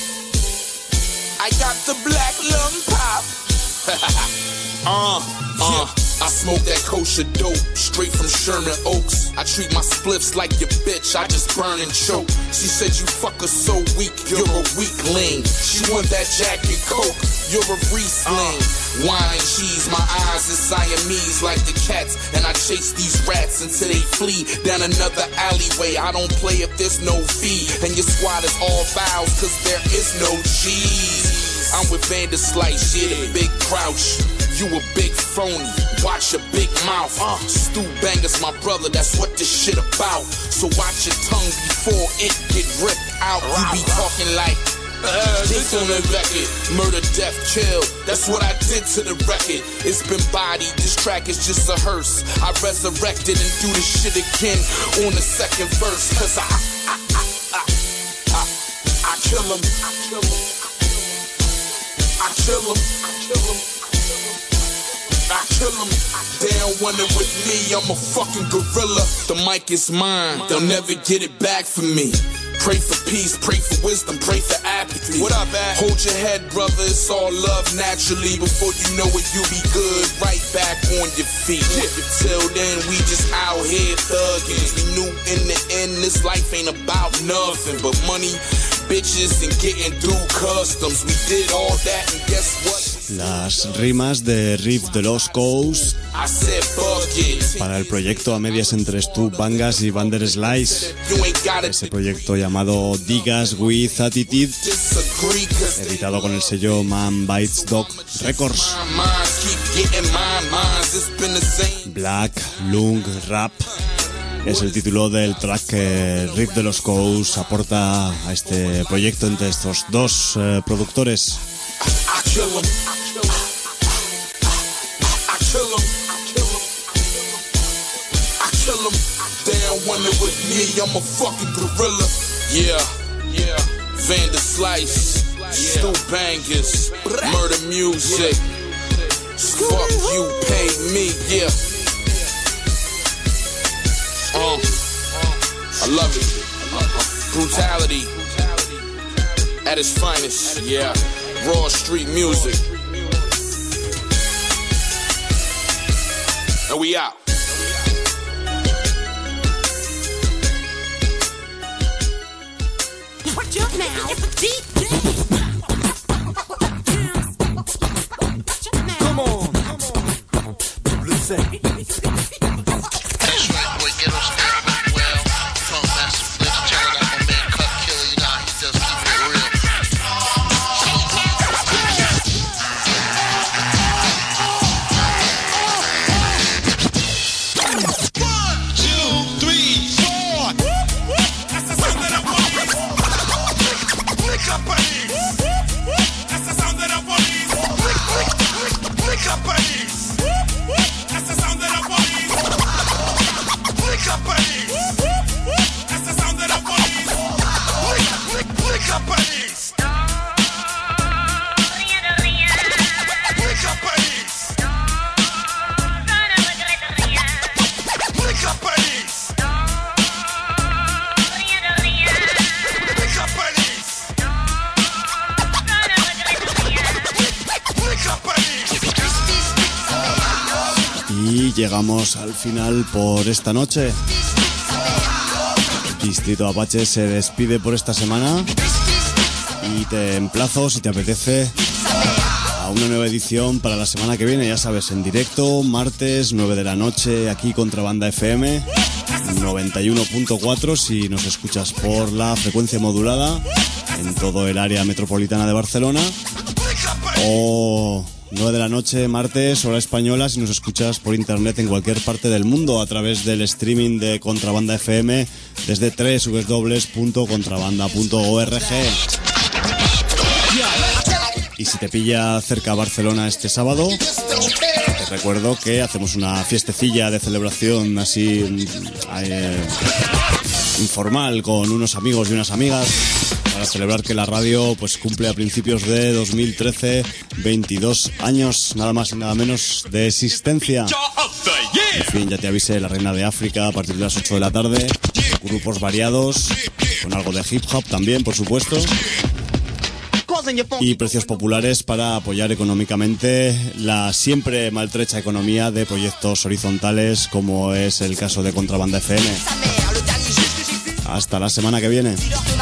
I got the black lung pop. I smoke that kosher dope straight from Sherman Oaks. I treat my spliffs like your bitch, I just burn and choke. She said you fuck her so weak, you're a weakling. She want that Jack and Coke, you're a Riesling. Wine, cheese, my eyes is Siamese like the cats. And I chase these rats until they flee down another alleyway. I don't play if there's no fee. And your squad is all fouls cause there is no cheese. I'm with Vanderslice, yeah, the big crouch. You a big phony, watch your big mouth. Stu Banger's my brother, that's what this shit about. So watch your tongue before it get ripped out. You be talking like this on the record, murder, death, kill. That's what I did to the record. It's been bodied, this track is just a hearse. I resurrected and do this shit again on the second verse. Cause I kill him. I kill him. I kill him. They don't want it with me, I'm a fucking gorilla. The mic is mine, they'll never get it back from me. Pray for peace, pray for wisdom, pray for apathy. What up, man? Hold your head, brother, it's all love naturally. Before you know it, you'll be good, right back on your feet. Till then, we just out here thugging. We knew in the end, this life ain't about nothing but money, bitches, and getting through customs. We did all that, and guess what? Las rimas de Riff de los Coast para el proyecto a medias entre Stu Bangas y Vander Slice, ese proyecto llamado Digas with Attitude, editado con el sello Man Bites Dog Records. Black Lung Rap es el título del track que Riff de los Coast aporta a este proyecto entre estos dos productores. Wonder with me, I'm a fucking gorilla. Yeah, Vander Slice, Stu Bangas, Murder Music. Fuck you, pay me, yeah. I love it. Brutality at its finest, yeah. Raw street music. And we out. Now, deep. Come on. Listen. That's right, boy. Ghetto Spirit, well. Funk Master Flex, check it out, my man Cut Killer. You know how he does keep it real. 1, 2, 3, 4. That's the sound that I want. Lick up police. That's the sound that I want. Lick up police. That's the sound that I want. Lick up police. That's the sound that I want. Lick up police. Lick up police. Lick up police. Y llegamos al final por esta noche. Distrito Apache se despide por esta semana y te emplazo, si te apetece, a una nueva edición para la semana que viene, ya sabes, en directo, martes, 9 de la noche, aquí Contrabanda FM 91.4 si nos escuchas por la frecuencia modulada en todo el área metropolitana de Barcelona, o 9 de la noche, martes, hora española, si nos escuchas por internet en cualquier parte del mundo a través del streaming de Contrabanda FM desde www.contrabanda.org. Y si te pilla cerca Barcelona este sábado, te recuerdo que hacemos una fiestecilla de celebración así informal con unos amigos y unas amigas para celebrar que la radio pues cumple a principios de 2013 22 años, nada más y nada menos, de existencia. En fin, ya te avisé, La Reina de África a partir de las 8 de la tarde, grupos variados, con algo de hip hop también, por supuesto, y precios populares para apoyar económicamente la siempre maltrecha economía de proyectos horizontales como es el caso de Contrabanda FM. Hasta la semana que viene.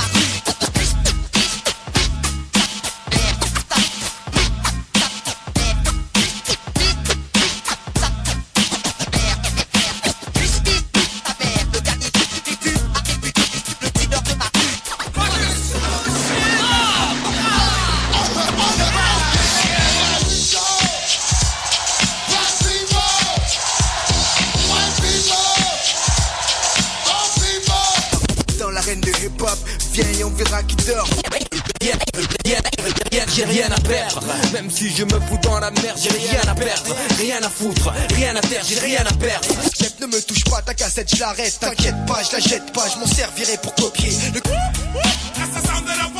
J'ai rien à perdre, même si je me fous dans la merde, j'ai rien à perdre, rien à foutre, rien à taire, j'ai rien à perdre. Chef, ne me touche pas, ta cassette, je l'arrête, t'inquiète pas, je la jette pas, je m'en servirai pour copier le...